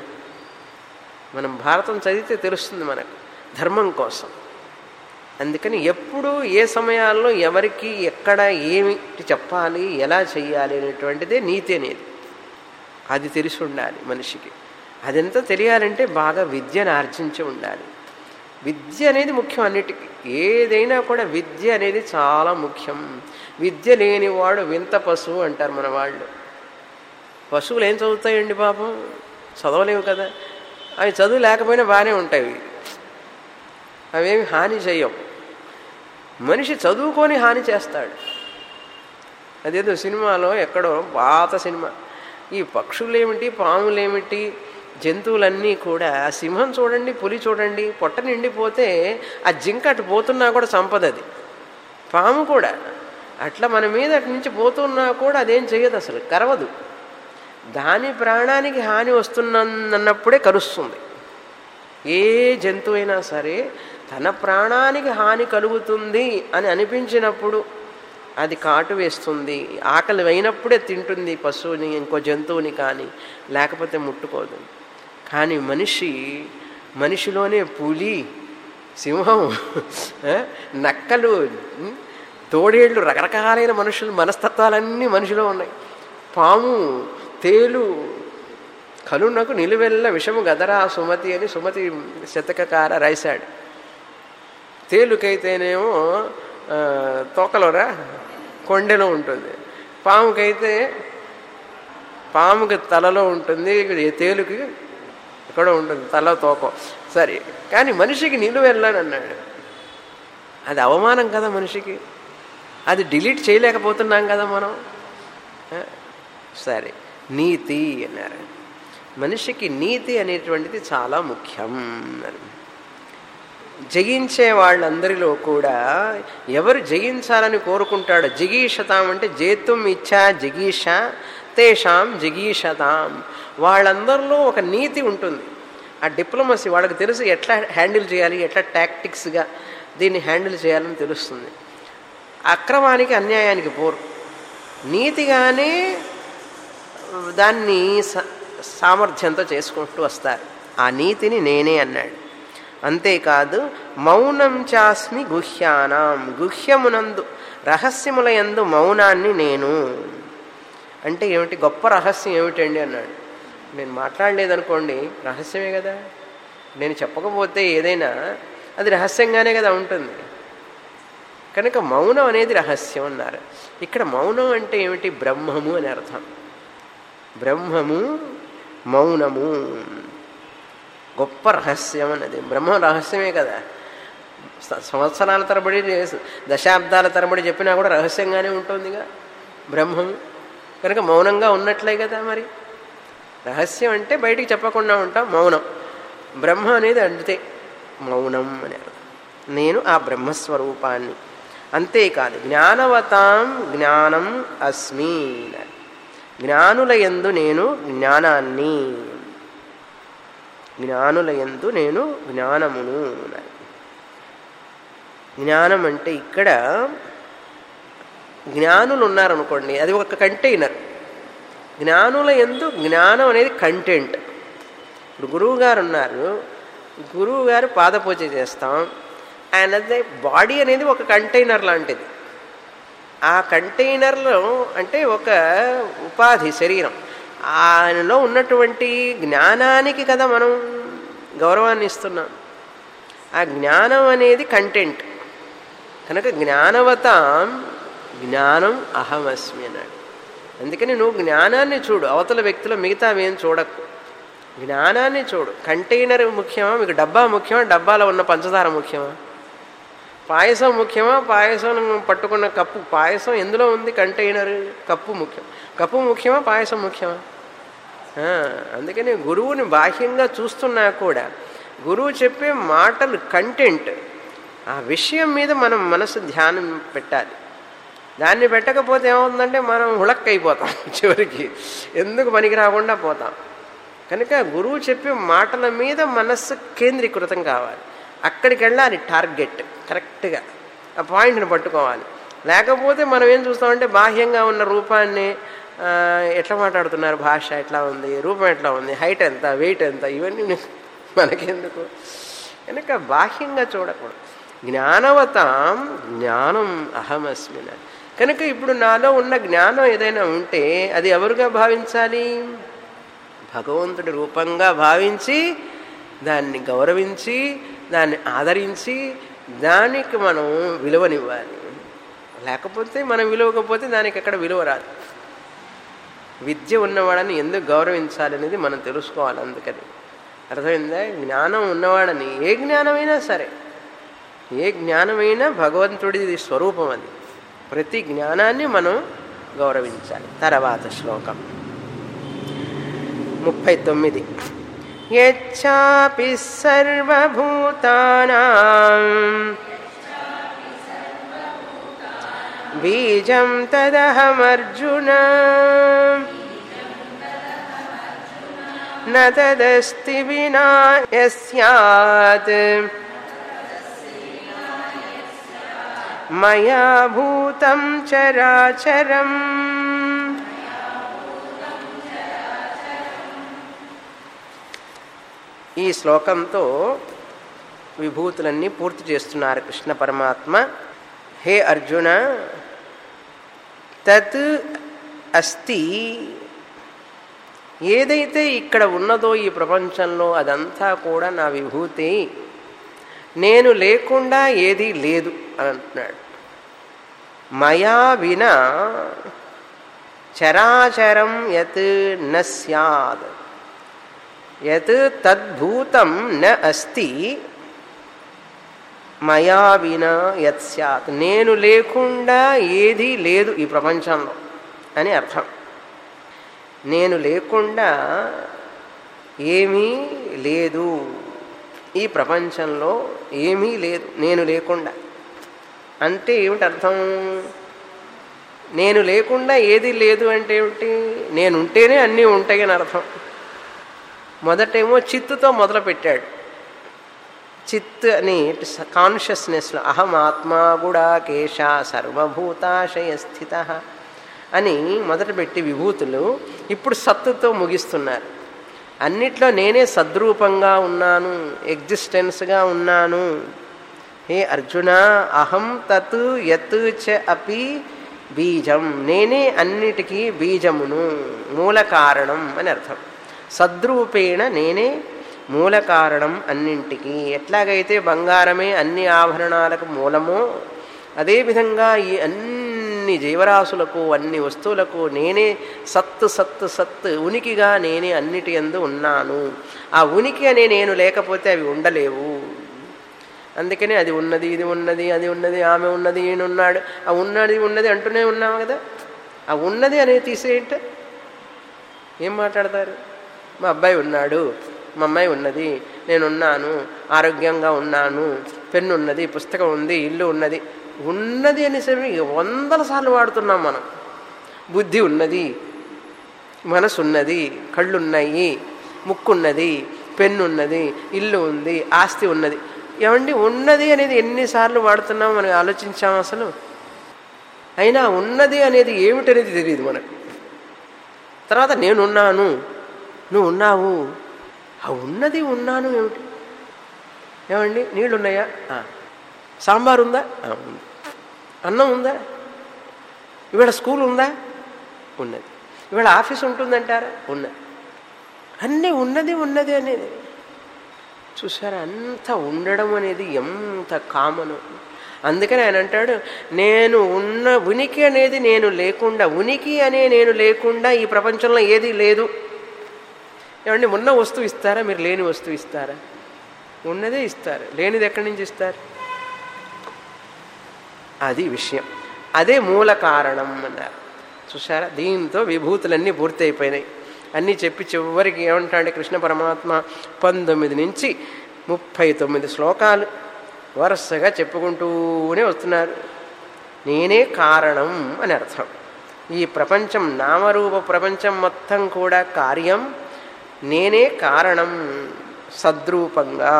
[SPEAKER 1] మనం భారతం చదివితే తెలుస్తుంది మనకు, ధర్మం కోసం. అందుకని ఎప్పుడు ఏ సమయాల్లో ఎవరికి ఎక్కడ ఏమి చెప్పాలి, ఎలా చెయ్యాలి అనేటువంటిదే నీతి అనేది. అది తెలిసి ఉండాలి మనిషికి. అదంతా తెలియాలంటే బాగా విద్యను ఆర్జించి ఉండాలి. విద్య అనేది ముఖ్యం అన్నిటికీ. ఏదైనా కూడా విద్య అనేది చాలా ముఖ్యం. విద్య లేనివాడు వింత పశువు అంటారు మన వాళ్ళు. పశువులు ఏం చదువుతాయండి పాపం? చదవలేవు కదా. అవి చదువు లేకపోయినా బాగానే ఉంటాయి, అవేమి హాని చేయవు. మనిషి చదువుకొని హాని చేస్తాడు. అదేదో సినిమాలో ఎక్కడో పాత సినిమా, ఈ పక్షులేమిటి, పాములేమిటి, జంతువులన్నీ కూడా, సింహం చూడండి, పులి చూడండి, పొట్ట నిండిపోతే ఆ జింక అటు పోతున్నా కూడా సంపదది. పాము కూడా అట్లా మన మీద అటు నుంచి పోతున్నా కూడా అదేం చేయదు, అసలు కరవదు. దాని ప్రాణానికి హాని వస్తున్నప్పుడే కరుస్తుంది. ఏ జంతువు అయినా సరే తన ప్రాణానికి హాని కలుగుతుంది అని అనిపించినప్పుడు అది కాటు వేస్తుంది. ఆకలి అయినప్పుడే తింటుంది పశువుని, ఇంకో జంతువుని, కానీ లేకపోతే ముట్టుకోదు. కానీ మనిషిలోనే పులి, సింహం, నక్కలు, తోడేళ్ళు, రకరకాలైన మనస్తత్వాలన్నీ మనిషిలో ఉన్నాయి. పాము, తేలు, కలునకు నిలువెల్ల విషము గదరా సుమతి అని సుమతి శతకకార రాశాడు. తేలుకైతేనేమో తోకలోరా కొండెలో ఉంటుంది, పాముకి తలలో ఉంటుంది, తేలుకి ఎక్కడో ఉంటుంది తల తోక. సరే, కానీ మనిషికి నిలువెళ్ళని అన్నాడు. అది అవమానం కదా మనిషికి. అది డిలీట్ చేయలేకపోతున్నాం కదా మనం. సరే, నీతి అన్నారు. మనిషికి నీతి అనేటువంటిది చాలా ముఖ్యం అని. జయించే వాళ్ళందరిలో కూడా ఎవరు జయించాలని కోరుకుంటాడో, జిగీషతాం అంటే జేతుం ఇచ్చా జిగీష తేషాం జిగీషతాం, వాళ్ళందరిలో ఒక నీతి ఉంటుంది. ఆ డిప్లొమసీ వాళ్ళకి తెలుసు, ఎట్లా హ్యాండిల్ చేయాలి, ఎట్లా టాక్టిక్స్గా దీన్ని హ్యాండిల్ చేయాలని తెలుస్తుంది. అక్రమానికి అన్యాయానికి పోరు, నీతిగానే దాన్ని సామర్థ్యంతో చేసుకుంటూ వస్తారు. ఆ నీతిని నేనే అన్నాడు. అంతేకాదు, మౌనం చాస్మి గుహ్యానాం, గుహ్యమునందు రహస్యములయందు మౌనాన్ని నేను. అంటే ఏమిటి? గొప్ప రహస్యం ఏమిటండి అన్నాడు. నేను మాట్లాడలేదనుకోండి, రహస్యమే కదా. నేను చెప్పకపోతే ఏదైనా అది రహస్యంగానే కదా ఉంటుంది. కనుక మౌనం అనేది రహస్యం అన్నారు. ఇక్కడ మౌనం అంటే ఏమిటి? బ్రహ్మము అని అర్థం. బ్రహ్మము, మౌనము గొప్ప రహస్యం అన్నది. బ్రహ్మ రహస్యమే కదా. సంవత్సరాల తరబడి, దశాబ్దాల తరబడి చెప్పినా కూడా రహస్యంగానే ఉంటుందిగా బ్రహ్మము. కనుక మౌనంగా ఉన్నట్లే కదా. మరి రహస్యం అంటే బయటికి చెప్పకుండా ఉంటాం, మౌనం. బ్రహ్మ అనేది అంతే, మౌనం అని అర్థం. నేను ఆ బ్రహ్మస్వరూపాన్ని. అంతేకాదు, జ్ఞానవతాం జ్ఞానం అస్మి, జ్ఞానుల యందు నేను జ్ఞానాన్ని, జ్ఞానుల యందు నేను జ్ఞానమును. జ్ఞానం అంటే ఇక్కడ జ్ఞానులు ఉన్నారనుకోండి, అది ఒక కంటైనర్. జ్ఞానుల యందు జ్ఞానం అనేది కంటెంట్. ఇప్పుడు గురువు గారు ఉన్నారు, గురువు గారు పాదపూజ చేస్తాం. ఆయనది బాడీ అనేది ఒక కంటైనర్ లాంటిది. ఆ కంటైనర్లో అంటే ఒక ఉపాధి శరీరం, ఆయనలో ఉన్నటువంటి జ్ఞానానికి కదా మనం గౌరవాన్ని ఇస్తున్నాం. ఆ జ్ఞానం అనేది కంటెంట్ కనుక జ్ఞానవతాం జ్ఞానం అహమస్మి అన్నాడు. అందుకని నువ్వు జ్ఞానాన్ని చూడు, అవతల వ్యక్తిలో మిగతావేం చూడకు, జ్ఞానాన్ని చూడు. కంటైనర్ ముఖ్యమా, మీకు డబ్బా ముఖ్యమా, డబ్బాలో ఉన్న పంచదార ముఖ్యమా, పాయసం ముఖ్యమా, పాయసం పట్టుకున్న కప్పు, పాయసం ఎందులో ఉంది, కంటైనర్ కప్పు ముఖ్యం, కప్పు ముఖ్యమా, పాయసం ముఖ్యమా? అందుకని గురువుని బాహ్యంగా చూస్తున్నా కూడా గురువు చెప్పే మాటలు కంటెంట్, ఆ విషయం మీద మనం మనసు ధ్యానం పెట్టాలి. దాన్ని పెట్టకపోతే ఏమవుతుందంటే మనం హుళక్కైపోతాం, చివరికి ఎందుకు పనికి రాకుండా పోతాం. కనుక గురువు చెప్పే మాటల మీద మనస్సు కేంద్రీకృతం కావాలి, అక్కడికి వెళ్ళాలి, టార్గెట్ కరెక్ట్గా ఆ పాయింట్ని పట్టుకోవాలి. లేకపోతే మనం ఏం చూస్తామంటే బాహ్యంగా ఉన్న రూపాన్ని, ఎట్లా మాట్లాడుతున్నారు, భాష ఎట్లా ఉంది, రూపం ఎట్లా ఉంది, హైట్ ఎంత, వెయిట్ ఎంత, ఇవన్నీ మనకెందుకు. కనుక బాహ్యంగా చూడకూడదు. జ్ఞానవతాం జ్ఞానం అహమస్మి. కనుక ఇప్పుడు నాలో ఉన్న జ్ఞానం ఏదైనా ఉంటే అది ఎవరుగా భావించాలి, భగవంతుడి రూపంగా భావించి దాన్ని గౌరవించి దాన్ని ఆదరించి దానికి మనం విలువనివ్వాలి. లేకపోతే మనం విలువకపోతే దానికి ఎక్కడ విలువ రాదు. విద్య ఉన్నవాడని ఎందుకు గౌరవించాలనేది మనం తెలుసుకోవాలి. అందుకని అర్థమైందా? జ్ఞానం ఉన్నవాడని, ఏ జ్ఞానమైనా సరే, ఏ జ్ఞానమైనా భగవంతుడిది స్వరూపం, అది ప్రతి జ్ఞానాన్ని మనం గౌరవించాలి. తర్వాత శ్లోకం 39. యచ్చాపి సర్వభూతానాం బీజం తదహమర్జున న తదస్తి వినా యస్యాత్ మయా భూతం చరాచరం. ఈ శ్లోకంతో విభూతులన్నీ పూర్తి చేస్తున్నారు కృష్ణ పరమాత్మ. హే అర్జున, తత్ అస్తి, ఏదైతే ఇక్కడ ఉన్నదో ఈ ప్రపంచంలో అదంతా కూడా నా విభూతి, నేను లేకుండా ఏదీ లేదు అని అంటున్నాడు. మయా వినా చరాచరం యత్ న స్యాద్, యత్ తద్భూతం న అస్తి మయా వినా యత్ స్యాత్, నేను లేకుండా ఏదీ లేదు ఈ ప్రపంచంలో అని అర్థం. నేను లేకుండా ఏమీ లేదు ఈ ప్రపంచంలో, ఏమీ లేదు నేను లేకుండా. అంటే ఏమిటి అర్థం? నేను లేకుండా ఏది లేదు అంటే ఏమిటి? నేనుంటేనే అన్నీ ఉంటాయి అని అర్థం. మొదటేమో చిత్తుతో మొదలుపెట్టాడు. చిత్ అని కాన్షియస్నెస్లో అహం ఆత్మా గుడాకేశ సర్వభూతాశయ స్థిత అని మొదలుపెట్టి విభూతులు ఇప్పుడు సత్తుతో ముగిస్తున్నారు. అన్నిట్లో నేనే సద్రూపంగా ఉన్నాను, ఎగ్జిస్టెన్స్గా ఉన్నాను. హే అర్జున, అహం తత్ యత్ చ అపి బీజం, నేనే అన్నిటికీ బీజమును, మూల కారణం అని అర్థం. సద్రూపేణ నేనే మూల కారణం అన్నింటికి. ఎట్లాగైతే బంగారమే అన్ని ఆభరణాలకు మూలమో అదేవిధంగా ఈ అన్ని జీవరాశులకు, అన్ని వస్తువులకు నేనే సత్తు సత్తు సత్తు ఉనికిగా నేనే అన్నిటి యందు ఉన్నాను. ఆ ఉనికి అనే నేను లేకపోతే అవి ఉండలేవు. అందుకనే అది ఉన్నది, ఇది ఉన్నది, అది ఉన్నది, ఆమె ఉన్నది, ఈయనున్నాడు, ఆ ఉన్నది ఉన్నది అంటూనే ఉన్నాము కదా. ఆ ఉన్నది అనేది తీసేయంటే ఏం మాట్లాడతారు? మా అబ్బాయి ఉన్నాడు, మా అమ్మాయి ఉన్నది, నేనున్నాను, ఆరోగ్యంగా ఉన్నాను, పెన్ను ఉన్నది, పుస్తకం ఉంది, ఇల్లు ఉన్నది. ఉన్నది అనేసరి 100 సార్లు వాడుతున్నాం మనం. బుద్ధి ఉన్నది, మనసు ఉన్నది, కళ్ళున్నాయి, ముక్కున్నది, పెన్ను ఉన్నది, ఇల్లు ఉంది, ఆస్తి ఉన్నది. ఏమండి, ఉన్నది అనేది ఎన్నిసార్లు వాడుతున్నాం మనం ఆలోచించాము అసలు? అయినా ఉన్నది అనేది ఏమిటనేది తెలియదు మనకు. తర్వాత నేనున్నాను, నువ్వు ఉన్నావు, ఆ ఉన్నది ఉన్నాను ఏమిటి? ఏమండి నీళ్ళు ఉన్నాయా? సాంబార్ ఉందా? ఉంది. అన్నం ఉందా? ఇవాళ స్కూల్ ఉందా? ఉన్నది. ఇవాళ ఆఫీస్ ఉంటుందంటారా? ఉన్నది. అన్నీ ఉన్నది ఉన్నది అనేది చూసారా? అంత ఉండడం అనేది ఎంత కామను. అందుకని ఆయన అంటాడు, నేను ఉన్న ఉనికి అనేది నేను లేకుండా, ఉనికి అనే నేను లేకుండా ఈ ప్రపంచంలో ఏది లేదు. ఏమండి ఉన్న వస్తువు ఇస్తారా? మీరు లేని వస్తువు ఇస్తారా? ఉన్నదే ఇస్తారు. లేనిది ఎక్కడి నుంచి ఇస్తారు? అది విషయం. అదే మూల కారణం అన్నారు. చూసారా? దీంతో విభూతులన్నీ పూర్తి అయిపోయినాయి. అన్నీ చెప్పి చివరికి ఏమంటాడు కృష్ణ పరమాత్మ 19 నుంచి 39 శ్లోకాలు వరుసగా చెప్పుకుంటూనే వస్తున్నారు. నేనే కారణం అని అర్థం. ఈ ప్రపంచం నామరూప ప్రపంచం మొత్తం కూడా కార్యం, నేనే కారణం సద్రూపంగా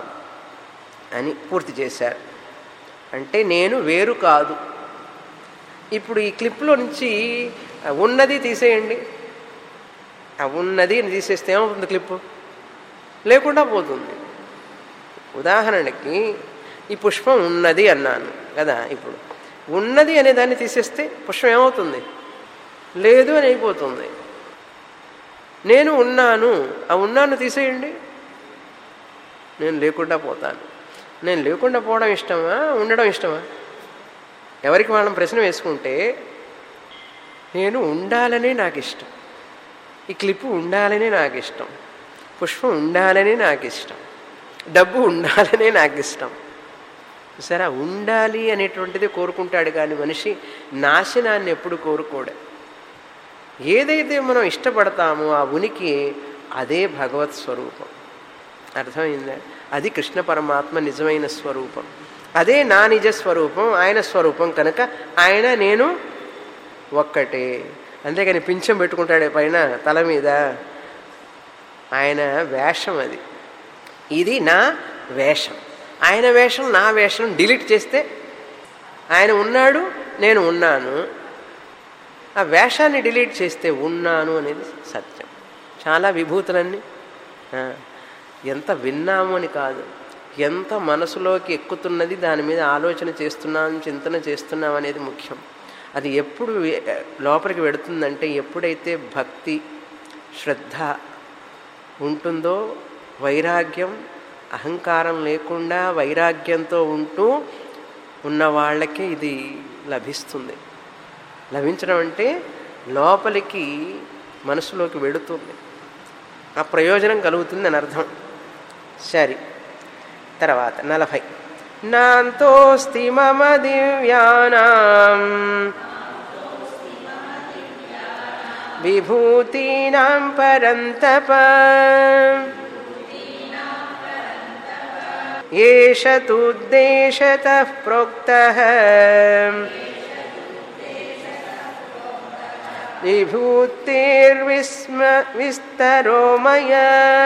[SPEAKER 1] అని పూర్తి చేశారు. అంటే నేను వేరు కాదు. ఇప్పుడు ఈ క్లిప్లో నుంచి ఉన్నది తీసేయండి. ఉన్నది అని తీసేస్తే ఏమవుతుంది? క్లిప్పు లేకుండా పోతుంది. ఉదాహరణకి ఈ పుష్పం ఉన్నది అన్నాను కదా. ఇప్పుడు ఉన్నది అనే దాన్ని తీసేస్తే పుష్పం ఏమవుతుంది? లేదు అని అయిపోతుంది. నేను ఉన్నాను, ఆ ఉన్నాను తీసేయండి, నేను లేకుండా పోతాను. నేను లేకుండా పోవడం ఇష్టమా, ఉండడం ఇష్టమా? ఎవరికి వాళ్ళం ప్రశ్న వేసుకుంటే, నేను ఉండాలనే నాకు ఇష్టం, ఈ క్లిప్పు ఉండాలనే నాకు ఇష్టం, పుష్పం ఉండాలనే నాకు ఇష్టం, డబ్బు ఉండాలనే నాకు ఇష్టం. సరే, ఉండాలి అనేటువంటిది కోరుకుంటాడు కానీ మనిషి నాశనాన్ని ఎప్పుడు కోరుకోడు. ఏదైతే మనం ఇష్టపడతామో ఆ ఉనికి అదే భగవత్ స్వరూపం. అర్థమైందా? అది కృష్ణ పరమాత్మ నిజమైన స్వరూపం. అదే నా నిజ స్వరూపం, ఆయన స్వరూపం కనుక ఆయన నేను ఒక్కటే. అంతేకాని పింఛం పెట్టుకుంటాడే పైన తల మీద, ఆయన వేషం అది. ఇది నా వేషం, ఆయన వేషం నా వేషం డిలీట్ చేస్తే ఆయన ఉన్నాడు, నేను ఉన్నాను. ఆ వేషాన్ని డిలీట్ చేస్తే ఉన్నాను అనేది సత్యం. చాలా విభూతులన్నీ ఎంత విన్నాము అని కాదు, ఎంత మనసులోకి ఎక్కుతున్నది, దాని మీద ఆలోచన చేస్తున్నాం, చింతన చేస్తున్నాం అనేది ముఖ్యం. అది ఎప్పుడు లోపలికి వెడుతుందంటే ఎప్పుడైతే భక్తి శ్రద్ధ ఉంటుందో, వైరాగ్యం అహంకారం లేకుండా వైరాగ్యంతో ఉంటూ ఉన్న వాళ్ళకి ఇది లభిస్తుంది. లభించడం అంటే లోపలికి మనసులోకి వెడుతుంది, ఆ ప్రయోజనం కలుగుతుంది అని అర్థం. సరే, తర్వాత 40 నాంతోస్తి మమ దివ్యానాం విభూతీనాం పరంతప ఏష తుద్దేశతః ప్రోక్తః విభూతిర్విస్తరో మయా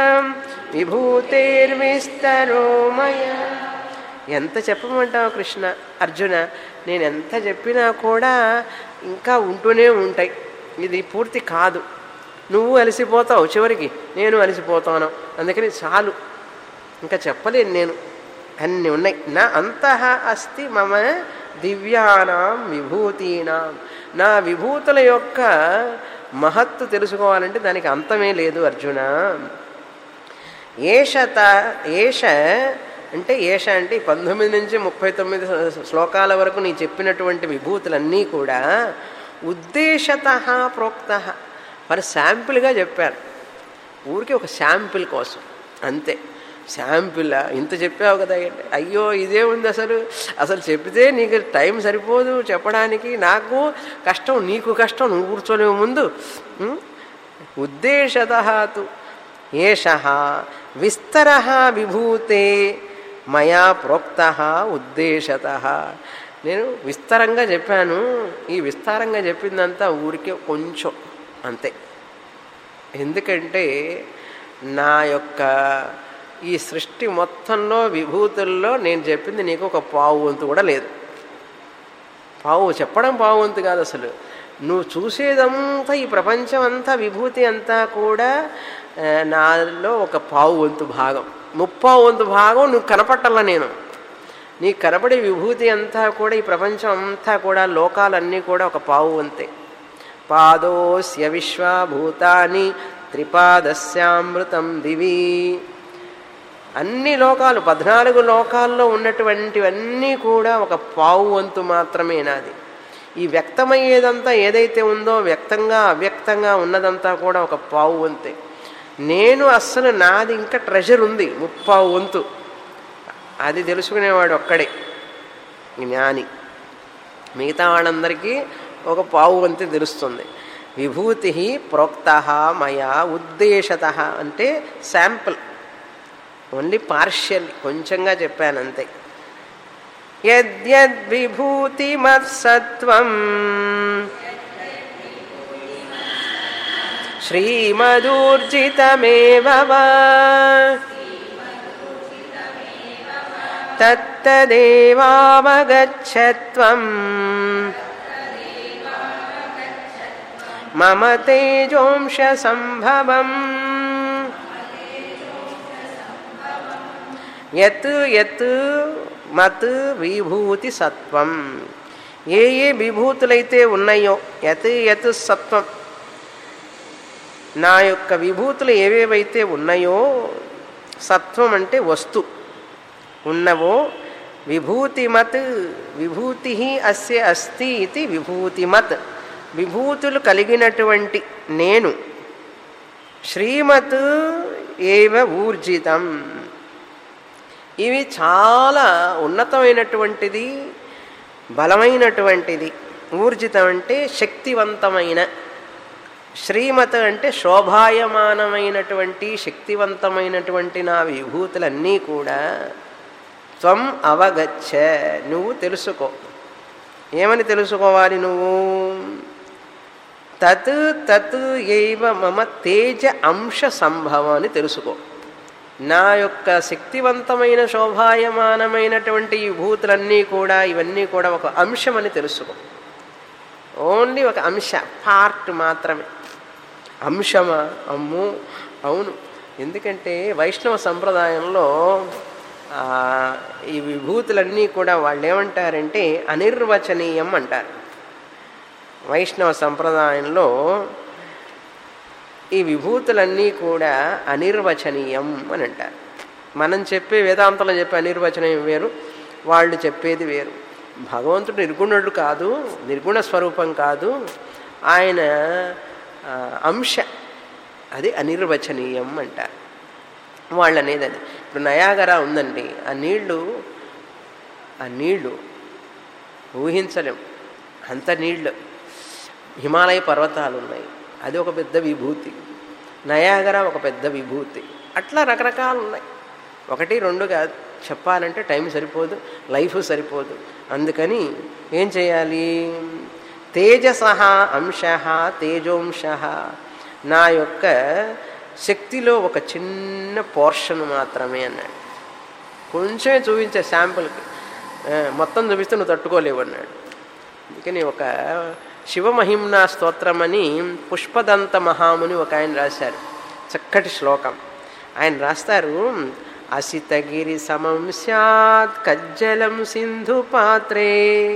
[SPEAKER 1] విభూతిర్విస్తరో మయా. ఎంత చెప్పమంటావు కృష్ణ? అర్జున, నేను ఎంత చెప్పినా కూడా ఇంకా ఉంటూనే ఉంటాయి, ఇది పూర్తి కాదు. నువ్వు అలసిపోతావు, చివరికి నేను అలసిపోతాను. అందుకని చాలు, ఇంకా చెప్పలేను నేను, అన్నీ ఉన్నాయి. నా అంతః అస్తి మమ దివ్యానాం విభూతీనాం. నా విభూతుల యొక్క మహత్తు తెలుసుకోవాలంటే దానికి అంతమే లేదు అర్జున. ఏష అంటే ఏష అంటే 19 నుంచి 39 శ్లోకాల వరకు నీ చెప్పినటువంటి విభూతులన్నీ కూడా ఉద్దేశతః ప్రోక్తః, మరి శాంపిల్గా చెప్పారు. ఊరికి ఒక శాంపిల్ కోసం అంతే. శాంపిల్ ఇంత చెప్పావు కదా, అయ్యో ఇదే ఉంది, అసలు చెప్పితే నీకు టైం సరిపోదు చెప్పడానికి, నాకు కష్టం, నీకు కష్టం, నువ్వు కూర్చోలేవు ముందు. ఉద్దేశతః తు ఏషః విస్తరః విభూతే మయా ప్రోక్తః ఉద్దేశతః. నేను విస్తారంగా చెప్పాను, ఈ విస్తారంగా చెప్పిందంతా ఊరికే కొంచెం అంతే. ఎందుకంటే నా యొక్క ఈ సృష్టి మొత్తంలో విభూతుల్లో నేను చెప్పింది నీకు ఒక పావు వంతు కూడా లేదు. పావు చెప్పడం పావు వంతు కాదు, అసలు నువ్వు చూసేదంతా ఈ ప్రపంచం అంతా విభూతి అంతా కూడా నాలో ఒక పావు వంతు భాగం ముప్పావంతు భాగం నువ్వు కనపట్టాల నేను. నీకు కనపడే విభూతి అంతా కూడా ఈ ప్రపంచం అంతా కూడా లోకాలన్నీ కూడా ఒక పావు వంతే. పాదోస్య విశ్వభూతాని త్రిపాదస్యామృతం దివి. అన్ని లోకాలు 14 లోకాల్లో ఉన్నటువంటివన్నీ కూడా ఒక పావు వంతు మాత్రమే నాది. ఈ వ్యక్తమయ్యేదంతా ఏదైతే ఉందో వ్యక్తంగా అవ్యక్తంగా ఉన్నదంతా కూడా ఒక పావు వంతే. నేను అస్సలు నాది ఇంకా ట్రెజర్ ఉంది 30 వంతు. అది తెలుసుకునేవాడు ఒక్కడే జ్ఞాని. మిగతా వాళ్ళందరికీ ఒక పావు వంతు తెలుస్తుంది. విభూతి ప్రోక్త మయా ఉద్దేశత అంటే శాంపుల్, ఓన్లీ పార్షియల్, కొంచెంగా చెప్పాను అంతే. యద్యద్విభూతిమత్సత్వం శ్రీమదూర్జితమేవ వా తత్తదేవావగచ్చత్వం మమ తేజోంశ సంభవం. యత్ యత్ మత్ విభూతి సత్వం. ఏ ఏ విభూతులైతే ఉన్నాయో యత్ యత్ సత్వం, నా యొక్క విభూతులు ఏవేవైతే ఉన్నాయో, సత్వం అంటే వస్తు ఉన్నవో, విభూతిమత్ విభూతి అస్య అస్తి ఇది విభూతిమత్, విభూతులు కలిగినటువంటి నేను శ్రీమత్ ఏవ ఊర్జితం. ఇవి చాలా ఉన్నతమైనటువంటిది, బలమైనటువంటిది. ఊర్జితం అంటే శక్తివంతమైన, శ్రీమత్ అంటే శోభాయమానమైనటువంటి శక్తివంతమైనటువంటి నా విభూతులన్నీ కూడా త్వం అవగచ్చ, నువ్వు తెలుసుకో. ఏమని తెలుసుకోవాలి నువ్వు? తత్ తత్ ఏవ మమ తేజ అంశ సంభవం అని తెలుసుకో. నా యొక్క శక్తివంతమైన శోభాయమానమైనటువంటి విభూతులన్నీ కూడా ఇవన్నీ కూడా ఒక అంశం అని తెలుసుకో. ఓన్లీ ఒక అంశ, పార్ట్ మాత్రమే. అంశమా? అమ్ము అవును. ఎందుకంటే వైష్ణవ సంప్రదాయంలో ఈ విభూతులన్నీ కూడా వాళ్ళు ఏమంటారంటే అనిర్వచనీయం అంటారు. వైష్ణవ సంప్రదాయంలో ఈ విభూతులన్నీ కూడా అనిర్వచనీయం అని అంటారు. మనం చెప్పే వేదాంతంలో చెప్పే అనిర్వచనీయం వేరు, వాళ్ళు చెప్పేది వేరు. భగవంతుడు నిర్గుణుడు కాదు, నిర్గుణ స్వరూపం కాదు, ఆయన అంశ, అది అనిర్వచనీయం అంటారు వాళ్ళు అనేది. అది ఇప్పుడు నయాగరా ఉందండి, ఆ నీళ్లు ఊహించలేం, అంత నీళ్లు. హిమాలయ పర్వతాలు ఉన్నాయి, అది ఒక పెద్ద విభూతి. నయాగరా ఒక పెద్ద విభూతి. అట్లా రకరకాలు ఉన్నాయి, 1 2 కాదు. చెప్పాలంటే టైం సరిపోదు, లైఫ్ సరిపోదు. అందుకని ఏం చేయాలి? తేజసః అంశః తేజోంశః, నా యొక్క శక్తిలో ఒక చిన్న పోర్షన్ మాత్రమే అన్నాడు. కొంచెమే చూపించే శాంపుల్కి, మొత్తం చూపిస్తే నువ్వు తట్టుకోలేవు అన్నాడు. అందుకని ఒక శివమహిమ్నా స్తోత్రం అని పుష్పదంత మహాముని ఒక ఆయన రాశారు, చక్కటి శ్లోకం. ఆయన రాస్తారు, అసితగిరి సమం స్యాత్ కజ్జలం సింధు పాత్రే.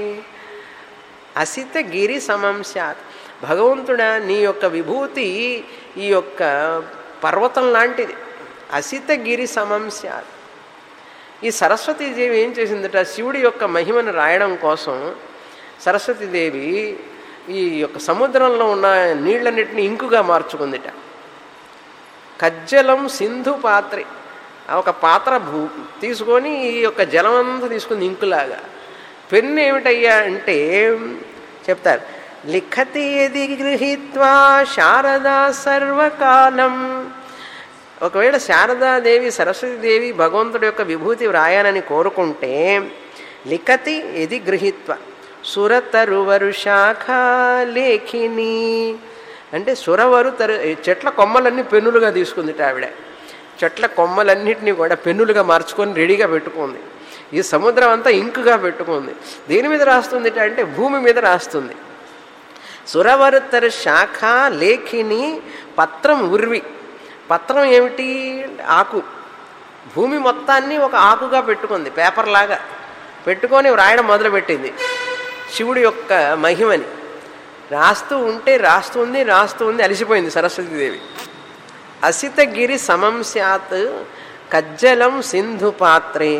[SPEAKER 1] అసితగిరి సమం స్యాత్, భగవంతుడా నీ యొక్క విభూతి ఈ యొక్క పర్వతం లాంటిది. అసితగిరి సమం స్యాత్. ఈ సరస్వతీదేవి ఏం చేసిందట, శివుడి యొక్క మహిమను రాయడం కోసం సరస్వతీదేవి ఈ యొక్క సముద్రంలో ఉన్న నీళ్ళన్నిటిని ఇంకుగా మార్చుకుందిట. కజ్జలం సింధు పాత్రే, ఒక పాత్ర తీసుకొని ఈ యొక్క జలం అంతా తీసుకుంది ఇంకులాగా. పెన్ను ఏమిటయ్యా అంటే చెప్తారు, లిఖతి యది గృహీత్వా శారదా సర్వకాలం. ఒకవేళ శారదాదేవి సరస్వతీదేవి భగవంతుడి యొక్క విభూతి వ్రాయాలని కోరుకుంటే, లిఖతి యది గృహీత్వ సురతరువరు శాఖ లేఖిని అంటే సురవరు చెట్ల కొమ్మలన్నీ పెన్నులుగా తీసుకుందిట ఆవిడ. చెట్ల కొమ్మలన్నింటినీ కూడా పెన్నులుగా మార్చుకొని రెడీగా పెట్టుకుంది. ఈ సముద్రం అంతా ఇంకుగా పెట్టుకుంది. దేని మీద రాస్తుంది అంటే భూమి మీద రాస్తుంది. సురవరుతర శాఖ లేఖిని పత్రం ఉర్వి. పత్రం ఏమిటి? ఆకు, భూమి మొత్తాన్ని ఒక ఆకుగా పెట్టుకుంది, పేపర్లాగా పెట్టుకొని వ్రాయడం మొదలుపెట్టింది శివుడి యొక్క మహిమని. రాస్తూ ఉంటే రాస్తూ ఉంది, అలిసిపోయింది సరస్వతీదేవి. అసితగిరి సమం స్యాత్ కజ్జలం సింధు పాత్రే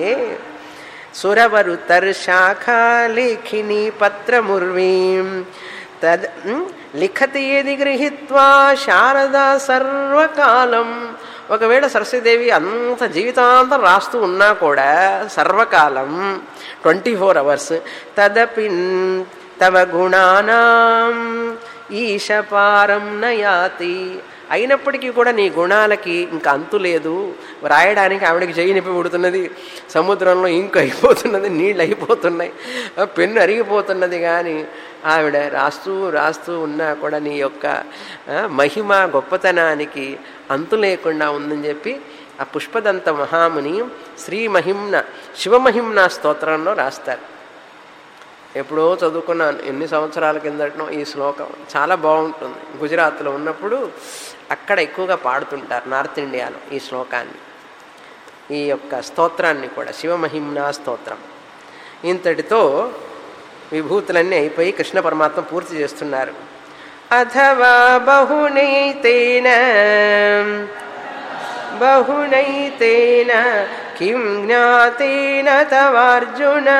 [SPEAKER 1] సురవరుతర్శాఖాలేఖిని పత్రముర్వీం తద్ లిఖతి ఏది గృహీత్వా శారదా సర్వకాలం. ఒకవేళ సరస్వతీదేవి అంత జీవితాంతం రాస్తూ ఉన్నా కూడా సర్వకాలం 24 hours తదపి తవ గుణానాం ఈశపారం నయాతి. అయినప్పటికీ కూడా నీ గుణాలకి ఇంకా అంతు లేదు. వ్రాయడానికి ఆవిడకి చెయ్యి నొప్పి పుడుతున్నది, సముద్రంలో ఇంకు అయిపోతున్నది, నీళ్ళు అయిపోతున్నాయి, పెన్ను అరిగిపోతున్నది, కానీ ఆవిడ రాస్తూ ఉన్నా కూడా నీ యొక్క మహిమ గొప్పతనానికి అంతు లేకుండా ఉందని చెప్పి ఆ పుష్పదంత మహాముని శ్రీమహిమ్న శివమహిమ్న స్తోత్రంలో రాస్తారు. ఎప్పుడో చదువుకున్నాను, ఎన్ని సంవత్సరాల కిందటనో ఈ శ్లోకం. చాలా బాగుంటుంది. గుజరాత్లో ఉన్నప్పుడు అక్కడ ఎక్కువగా పాడుతుంటారు, నార్త్ ఇండియాలో ఈ శ్లోకాన్ని, ఈ యొక్క స్తోత్రాన్ని కూడా, శివమహిమ్నా స్తోత్రం. ఇంతటితో విభూతులన్నీ అయిపోయి కృష్ణ పరమాత్మ పూర్తి చేస్తున్నారు. అథవా బహునైతేన కిం జ్ఞాతేన తవార్జున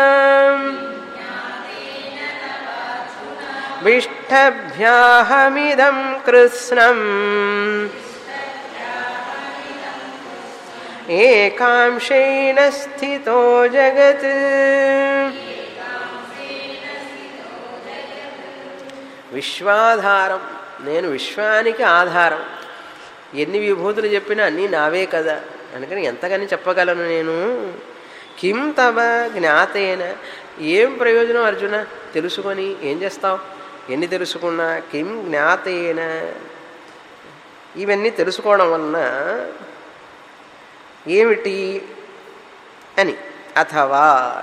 [SPEAKER 1] విష్ఠభ్యాహమిదం కృష్ణం ఏకాంశేన స్థితో జగత్. విశ్వాధారం, నేను విశ్వానికి ఆధారం. ఎన్ని విభూతులు చెప్పినా అన్నీ నావే కదా, అందుకని ఎంతగాని చెప్పగలను నేను. కిం తవ జ్ఞాతేన, ఏం ప్రయోజనం అర్జున తెలుసుకొని ఏం చేస్తావు, ఎన్ని తెలుసుకున్నా. కిం జ్ఞాతేన, ఇవన్నీ తెలుసుకోవడం వలన ఏమిటి అని. అథవా,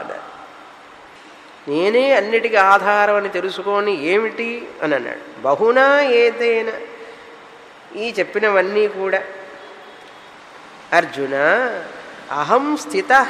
[SPEAKER 1] నేనే అన్నిటికీ ఆధారం అని తెలుసుకొని ఏమిటి అని అన్నాడు. బహునా ఏతేన, ఈ చెప్పినవన్నీ కూడా. అర్జున అహం స్థితః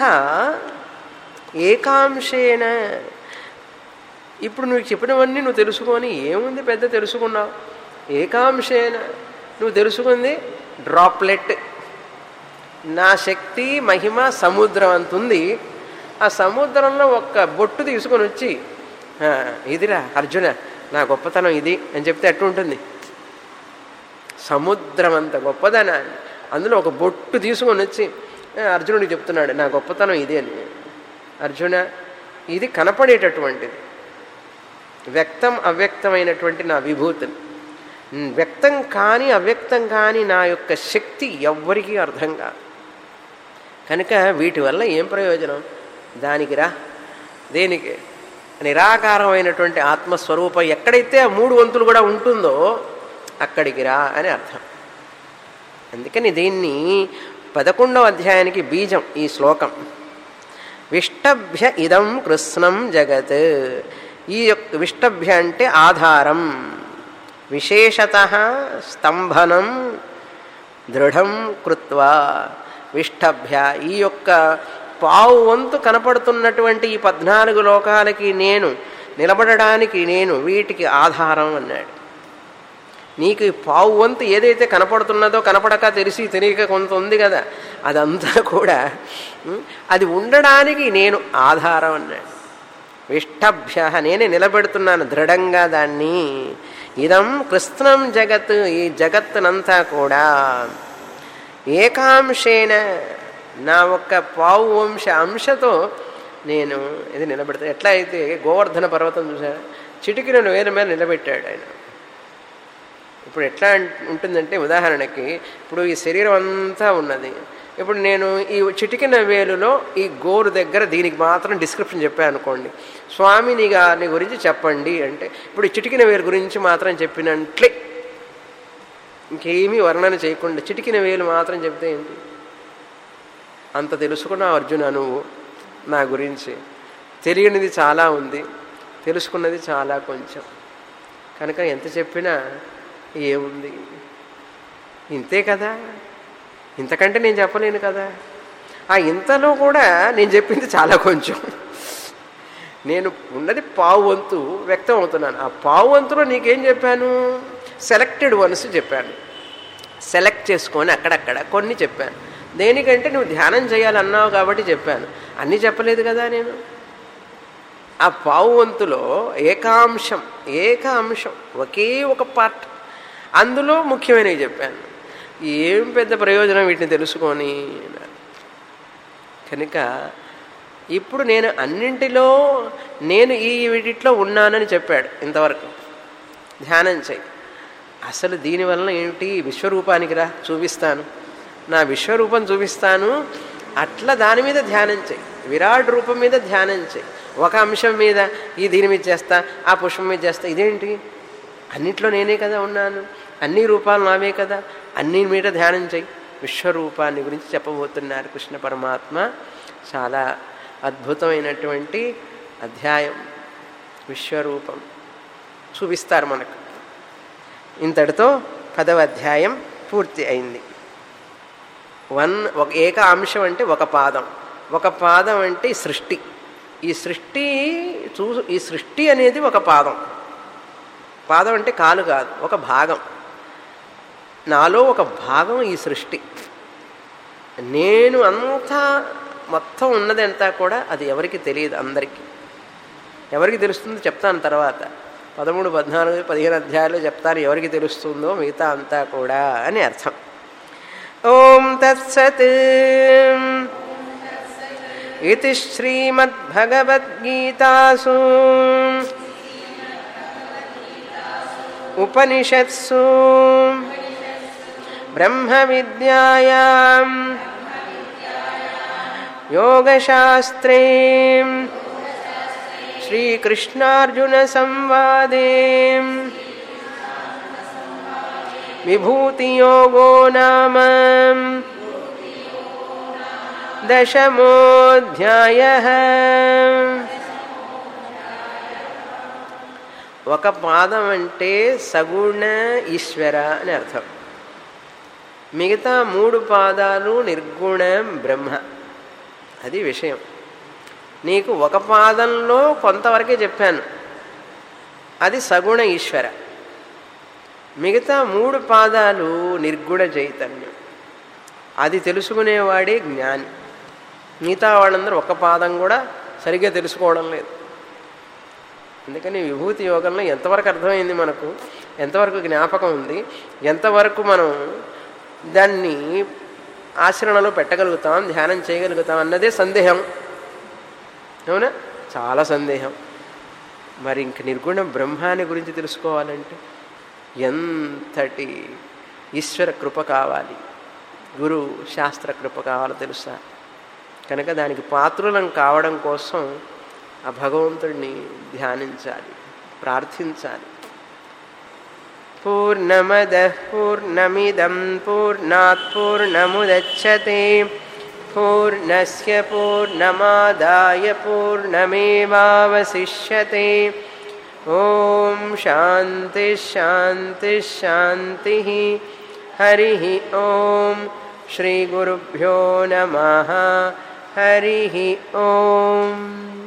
[SPEAKER 1] ఏకాంశేన. ఇప్పుడు నువ్వు చెప్పినవన్నీ నువ్వు తెలుసుకొని ఏముంది పెద్ద తెలుసుకున్నావు. ఏకాంశేన, నువ్వు తెలుసుకుంది డ్రాప్లెట్. నా శక్తి మహిమ సముద్రం అంతుంది. ఆ సముద్రంలో ఒక్క బొట్టు తీసుకొని వచ్చి ఇదిరా అర్జున నా గొప్పతనం ఇది అని చెప్తే ఎట్టుంటుంది. సముద్రం అంత గొప్పదనాన్ని అందులో ఒక బొట్టు తీసుకొని వచ్చి అర్జునుడికి చెప్తున్నాడు నా గొప్పతనం ఇది అని. అర్జున, ఇది కనపడేటటువంటిది, వ్యక్తం అవ్యక్తమైనటువంటి నా విభూతిని. వ్యక్తం కానీ అవ్యక్తం కానీ నా యొక్క శక్తి ఎవ్వరికీ అర్థం కాదు. కనుక వీటి వల్ల ఏం ప్రయోజనం, దానికి రా. దేనికి? నిరాకారమైనటువంటి ఆత్మస్వరూపం ఎక్కడైతే ఆ 3 వంతులు కూడా ఉంటుందో అక్కడికి రా అని అర్థం. అందుకని దీన్ని 11వ అధ్యాయానికి బీజం ఈ శ్లోకం. విష్టభ్య ఇదం కృష్ణం జగత్. ఈ యొక్క విష్టభ్య అంటే ఆధారం, విశేషతః స్తంభనం దృఢం కృత్వా. విష్టభ్య, ఈ యొక్క పావు వంతు కనపడుతున్నటువంటి ఈ 14 లోకాలకి నేను నిలబడడానికి నేను వీటికి ఆధారం అన్నాడు. నీకు పావు వంతు ఏదైతే కనపడుతున్నదో, కనపడక తెలిసి తెలియక కొంత ఉంది కదా, అదంతా కూడా అది ఉండడానికి నేను ఆధారం అన్నాడు. విష్టభ్య, నేనే నిలబెడుతున్నాను దృఢంగా దాన్ని. ఇదం కృష్ణం జగత్, ఈ జగత్తునంతా కూడా ఏకాంశేన, నా ఒక్క పావు అంశతో నేను ఇది నిలబెడతాను. ఎట్లా అయితే గోవర్ధన పర్వతం చూసాడు, చిటికిన వేల మీద నిలబెట్టాడు ఆయన. ఇప్పుడు ఎట్లా ఉంటుందంటే, ఉదాహరణకి ఇప్పుడు ఈ శరీరం అంతా ఉన్నది. ఇప్పుడు నేను ఈ చిటికిన వేలులో ఈ గోరు దగ్గర దీనికి మాత్రం డిస్క్రిప్షన్ చెప్పాను అనుకోండి, స్వామిని గారిని గురించి చెప్పండి అంటే, ఇప్పుడు చిటికిన వేలు గురించి మాత్రం చెప్పినట్లే, ఇంకేమీ వర్ణన చేయకుండా చిటికిన వేలు మాత్రం చెప్తే ఏంటి? అంత తెలుసుకున్నావు అర్జున నువ్వు నా గురించి. తెలియనిది చాలా ఉంది, తెలుసుకున్నది చాలా కొంచెం. కనుక ఎంత చెప్పినా ఏముంది, ఇంతే కదా, ఇంతకంటే నేను చెప్పలేను కదా. ఆ ఇంతలో కూడా నేను చెప్పింది చాలా కొంచెం. నేను ఉన్నది పావు వంతు వ్యక్తం అవుతున్నాను. ఆ పావు వంతులో నీకేం చెప్పాను? సెలెక్టెడ్ వన్స్ చెప్పాను. సెలెక్ట్ చేసుకొని అక్కడక్కడ కొన్ని చెప్పాను. దేనికంటే నువ్వు ధ్యానం చేయాలన్నావు కాబట్టి చెప్పాను. అన్నీ చెప్పలేదు కదా నేను. ఆ పావు వంతులో ఏకాంశం ఒకే ఒక పార్ట్, అందులో ముఖ్యమైనవి చెప్పాను. ఏం పెద్ద ప్రయోజనం వీటిని తెలుసుకొని. కనుక ఇప్పుడు నేను అన్నింటిలో నేను ఈ వీటిలో ఉన్నానని చెప్పాడు ఇంతవరకు. ధ్యానం చేయి. అసలు దీనివల్ల ఏమిటి? విశ్వరూపానికి రా, చూపిస్తాను, నా విశ్వరూపం చూపిస్తాను. అట్లా దాని మీద ధ్యానం చేయి. విరాట్ రూపం మీద ధ్యానం చేయి. ఒక అంశం మీద దీని మీద చేస్తా, ఆ పుష్పం మీద చేస్తా, ఇదేంటి? అన్నిట్లో నేనే కదా ఉన్నాను, అన్ని రూపాలు నావే కదా, అన్ని మీద ధ్యానం చేయి. విశ్వరూపాన్ని గురించి చెప్పబోతున్నారు కృష్ణ పరమాత్మ. చాలా అద్భుతమైనటువంటి అధ్యాయం. విశ్వరూపం చూపిస్తారు మనకు. ఇంతటితో 10వ అధ్యాయం పూర్తి అయింది. ఒక ఏక అంశం అంటే ఒక పాదం. ఒక పాదం అంటే సృష్టి. ఈ సృష్టి అనేది ఒక పాదం. పాదం అంటే కాలు కాదు, ఒక భాగం. నాలో ఒక భాగం ఈ సృష్టి. నేను అంతా మొత్తం ఉన్నదంతా కూడా అది ఎవరికి తెలియదు. అందరికీ ఎవరికి తెలుస్తుందో చెప్తాను తర్వాత. 13, 14, 15 అధ్యాయాలు చెప్తాను ఎవరికి తెలుస్తుందో మిగతా అంతా కూడా అని అర్థం. ఓం తత్సత్ ఇతి శ్రీమద్భగవద్గీతాసు ఉపనిషత్సు బ్రహ్మ విద్యాయాం యోగశాస్త్రే శ్రీకృష్ణార్జున సంవాదే విభూతియోగో నామ 10మోऽధ్యాయః. ఒక పాదం అంటే సగుణ ఈశ్వర అని అర్థం. మిగతా 3 పాదాలు నిర్గుణ బ్రహ్మ. అది విషయం. నీకు ఒక పాదంలో కొంతవరకే చెప్పాను, అది సగుణ ఈశ్వర. మిగతా 3 పాదాలు నిర్గుణ చైతన్యం. అది తెలుసుకునేవాడే జ్ఞాని. మిగతా వాళ్ళందరూ ఒక పాదం కూడా సరిగ్గా తెలుసుకోవడం లేదు. అందుకని విభూతి యోగంలో ఎంతవరకు అర్థమైంది మనకు, ఎంతవరకు జ్ఞాపకం ఉంది, ఎంతవరకు మనం దాన్ని ఆచరణలో పెట్టగలుగుతాం, ధ్యానం చేయగలుగుతాం అన్నదే సందేహం. అవునా? చాలా సందేహం. మరి ఇంక నిర్గుణ బ్రహ్మాన్ని గురించి తెలుసుకోవాలంటే ఎంతటి ఈశ్వర కృప కావాలి, గురు శాస్త్ర కృప కావాలో తెలుసా? కనుక దానికి పాత్రులం కావడం కోసం ఆ భగవంతుడిని ధ్యానించాలి, ప్రార్థించాలి. పూర్ణమదః పూర్ణమిదం పూర్ణాత్ పూర్ణముదచ్యతే పూర్ణస్య పూర్ణమాదాయ పూర్ణమేవావశిష్యతే. ఓం శాంతి శాంతి శాంతి. హరి ఓం. శ్రీ గురుభ్యో నమః. హరి ఓం.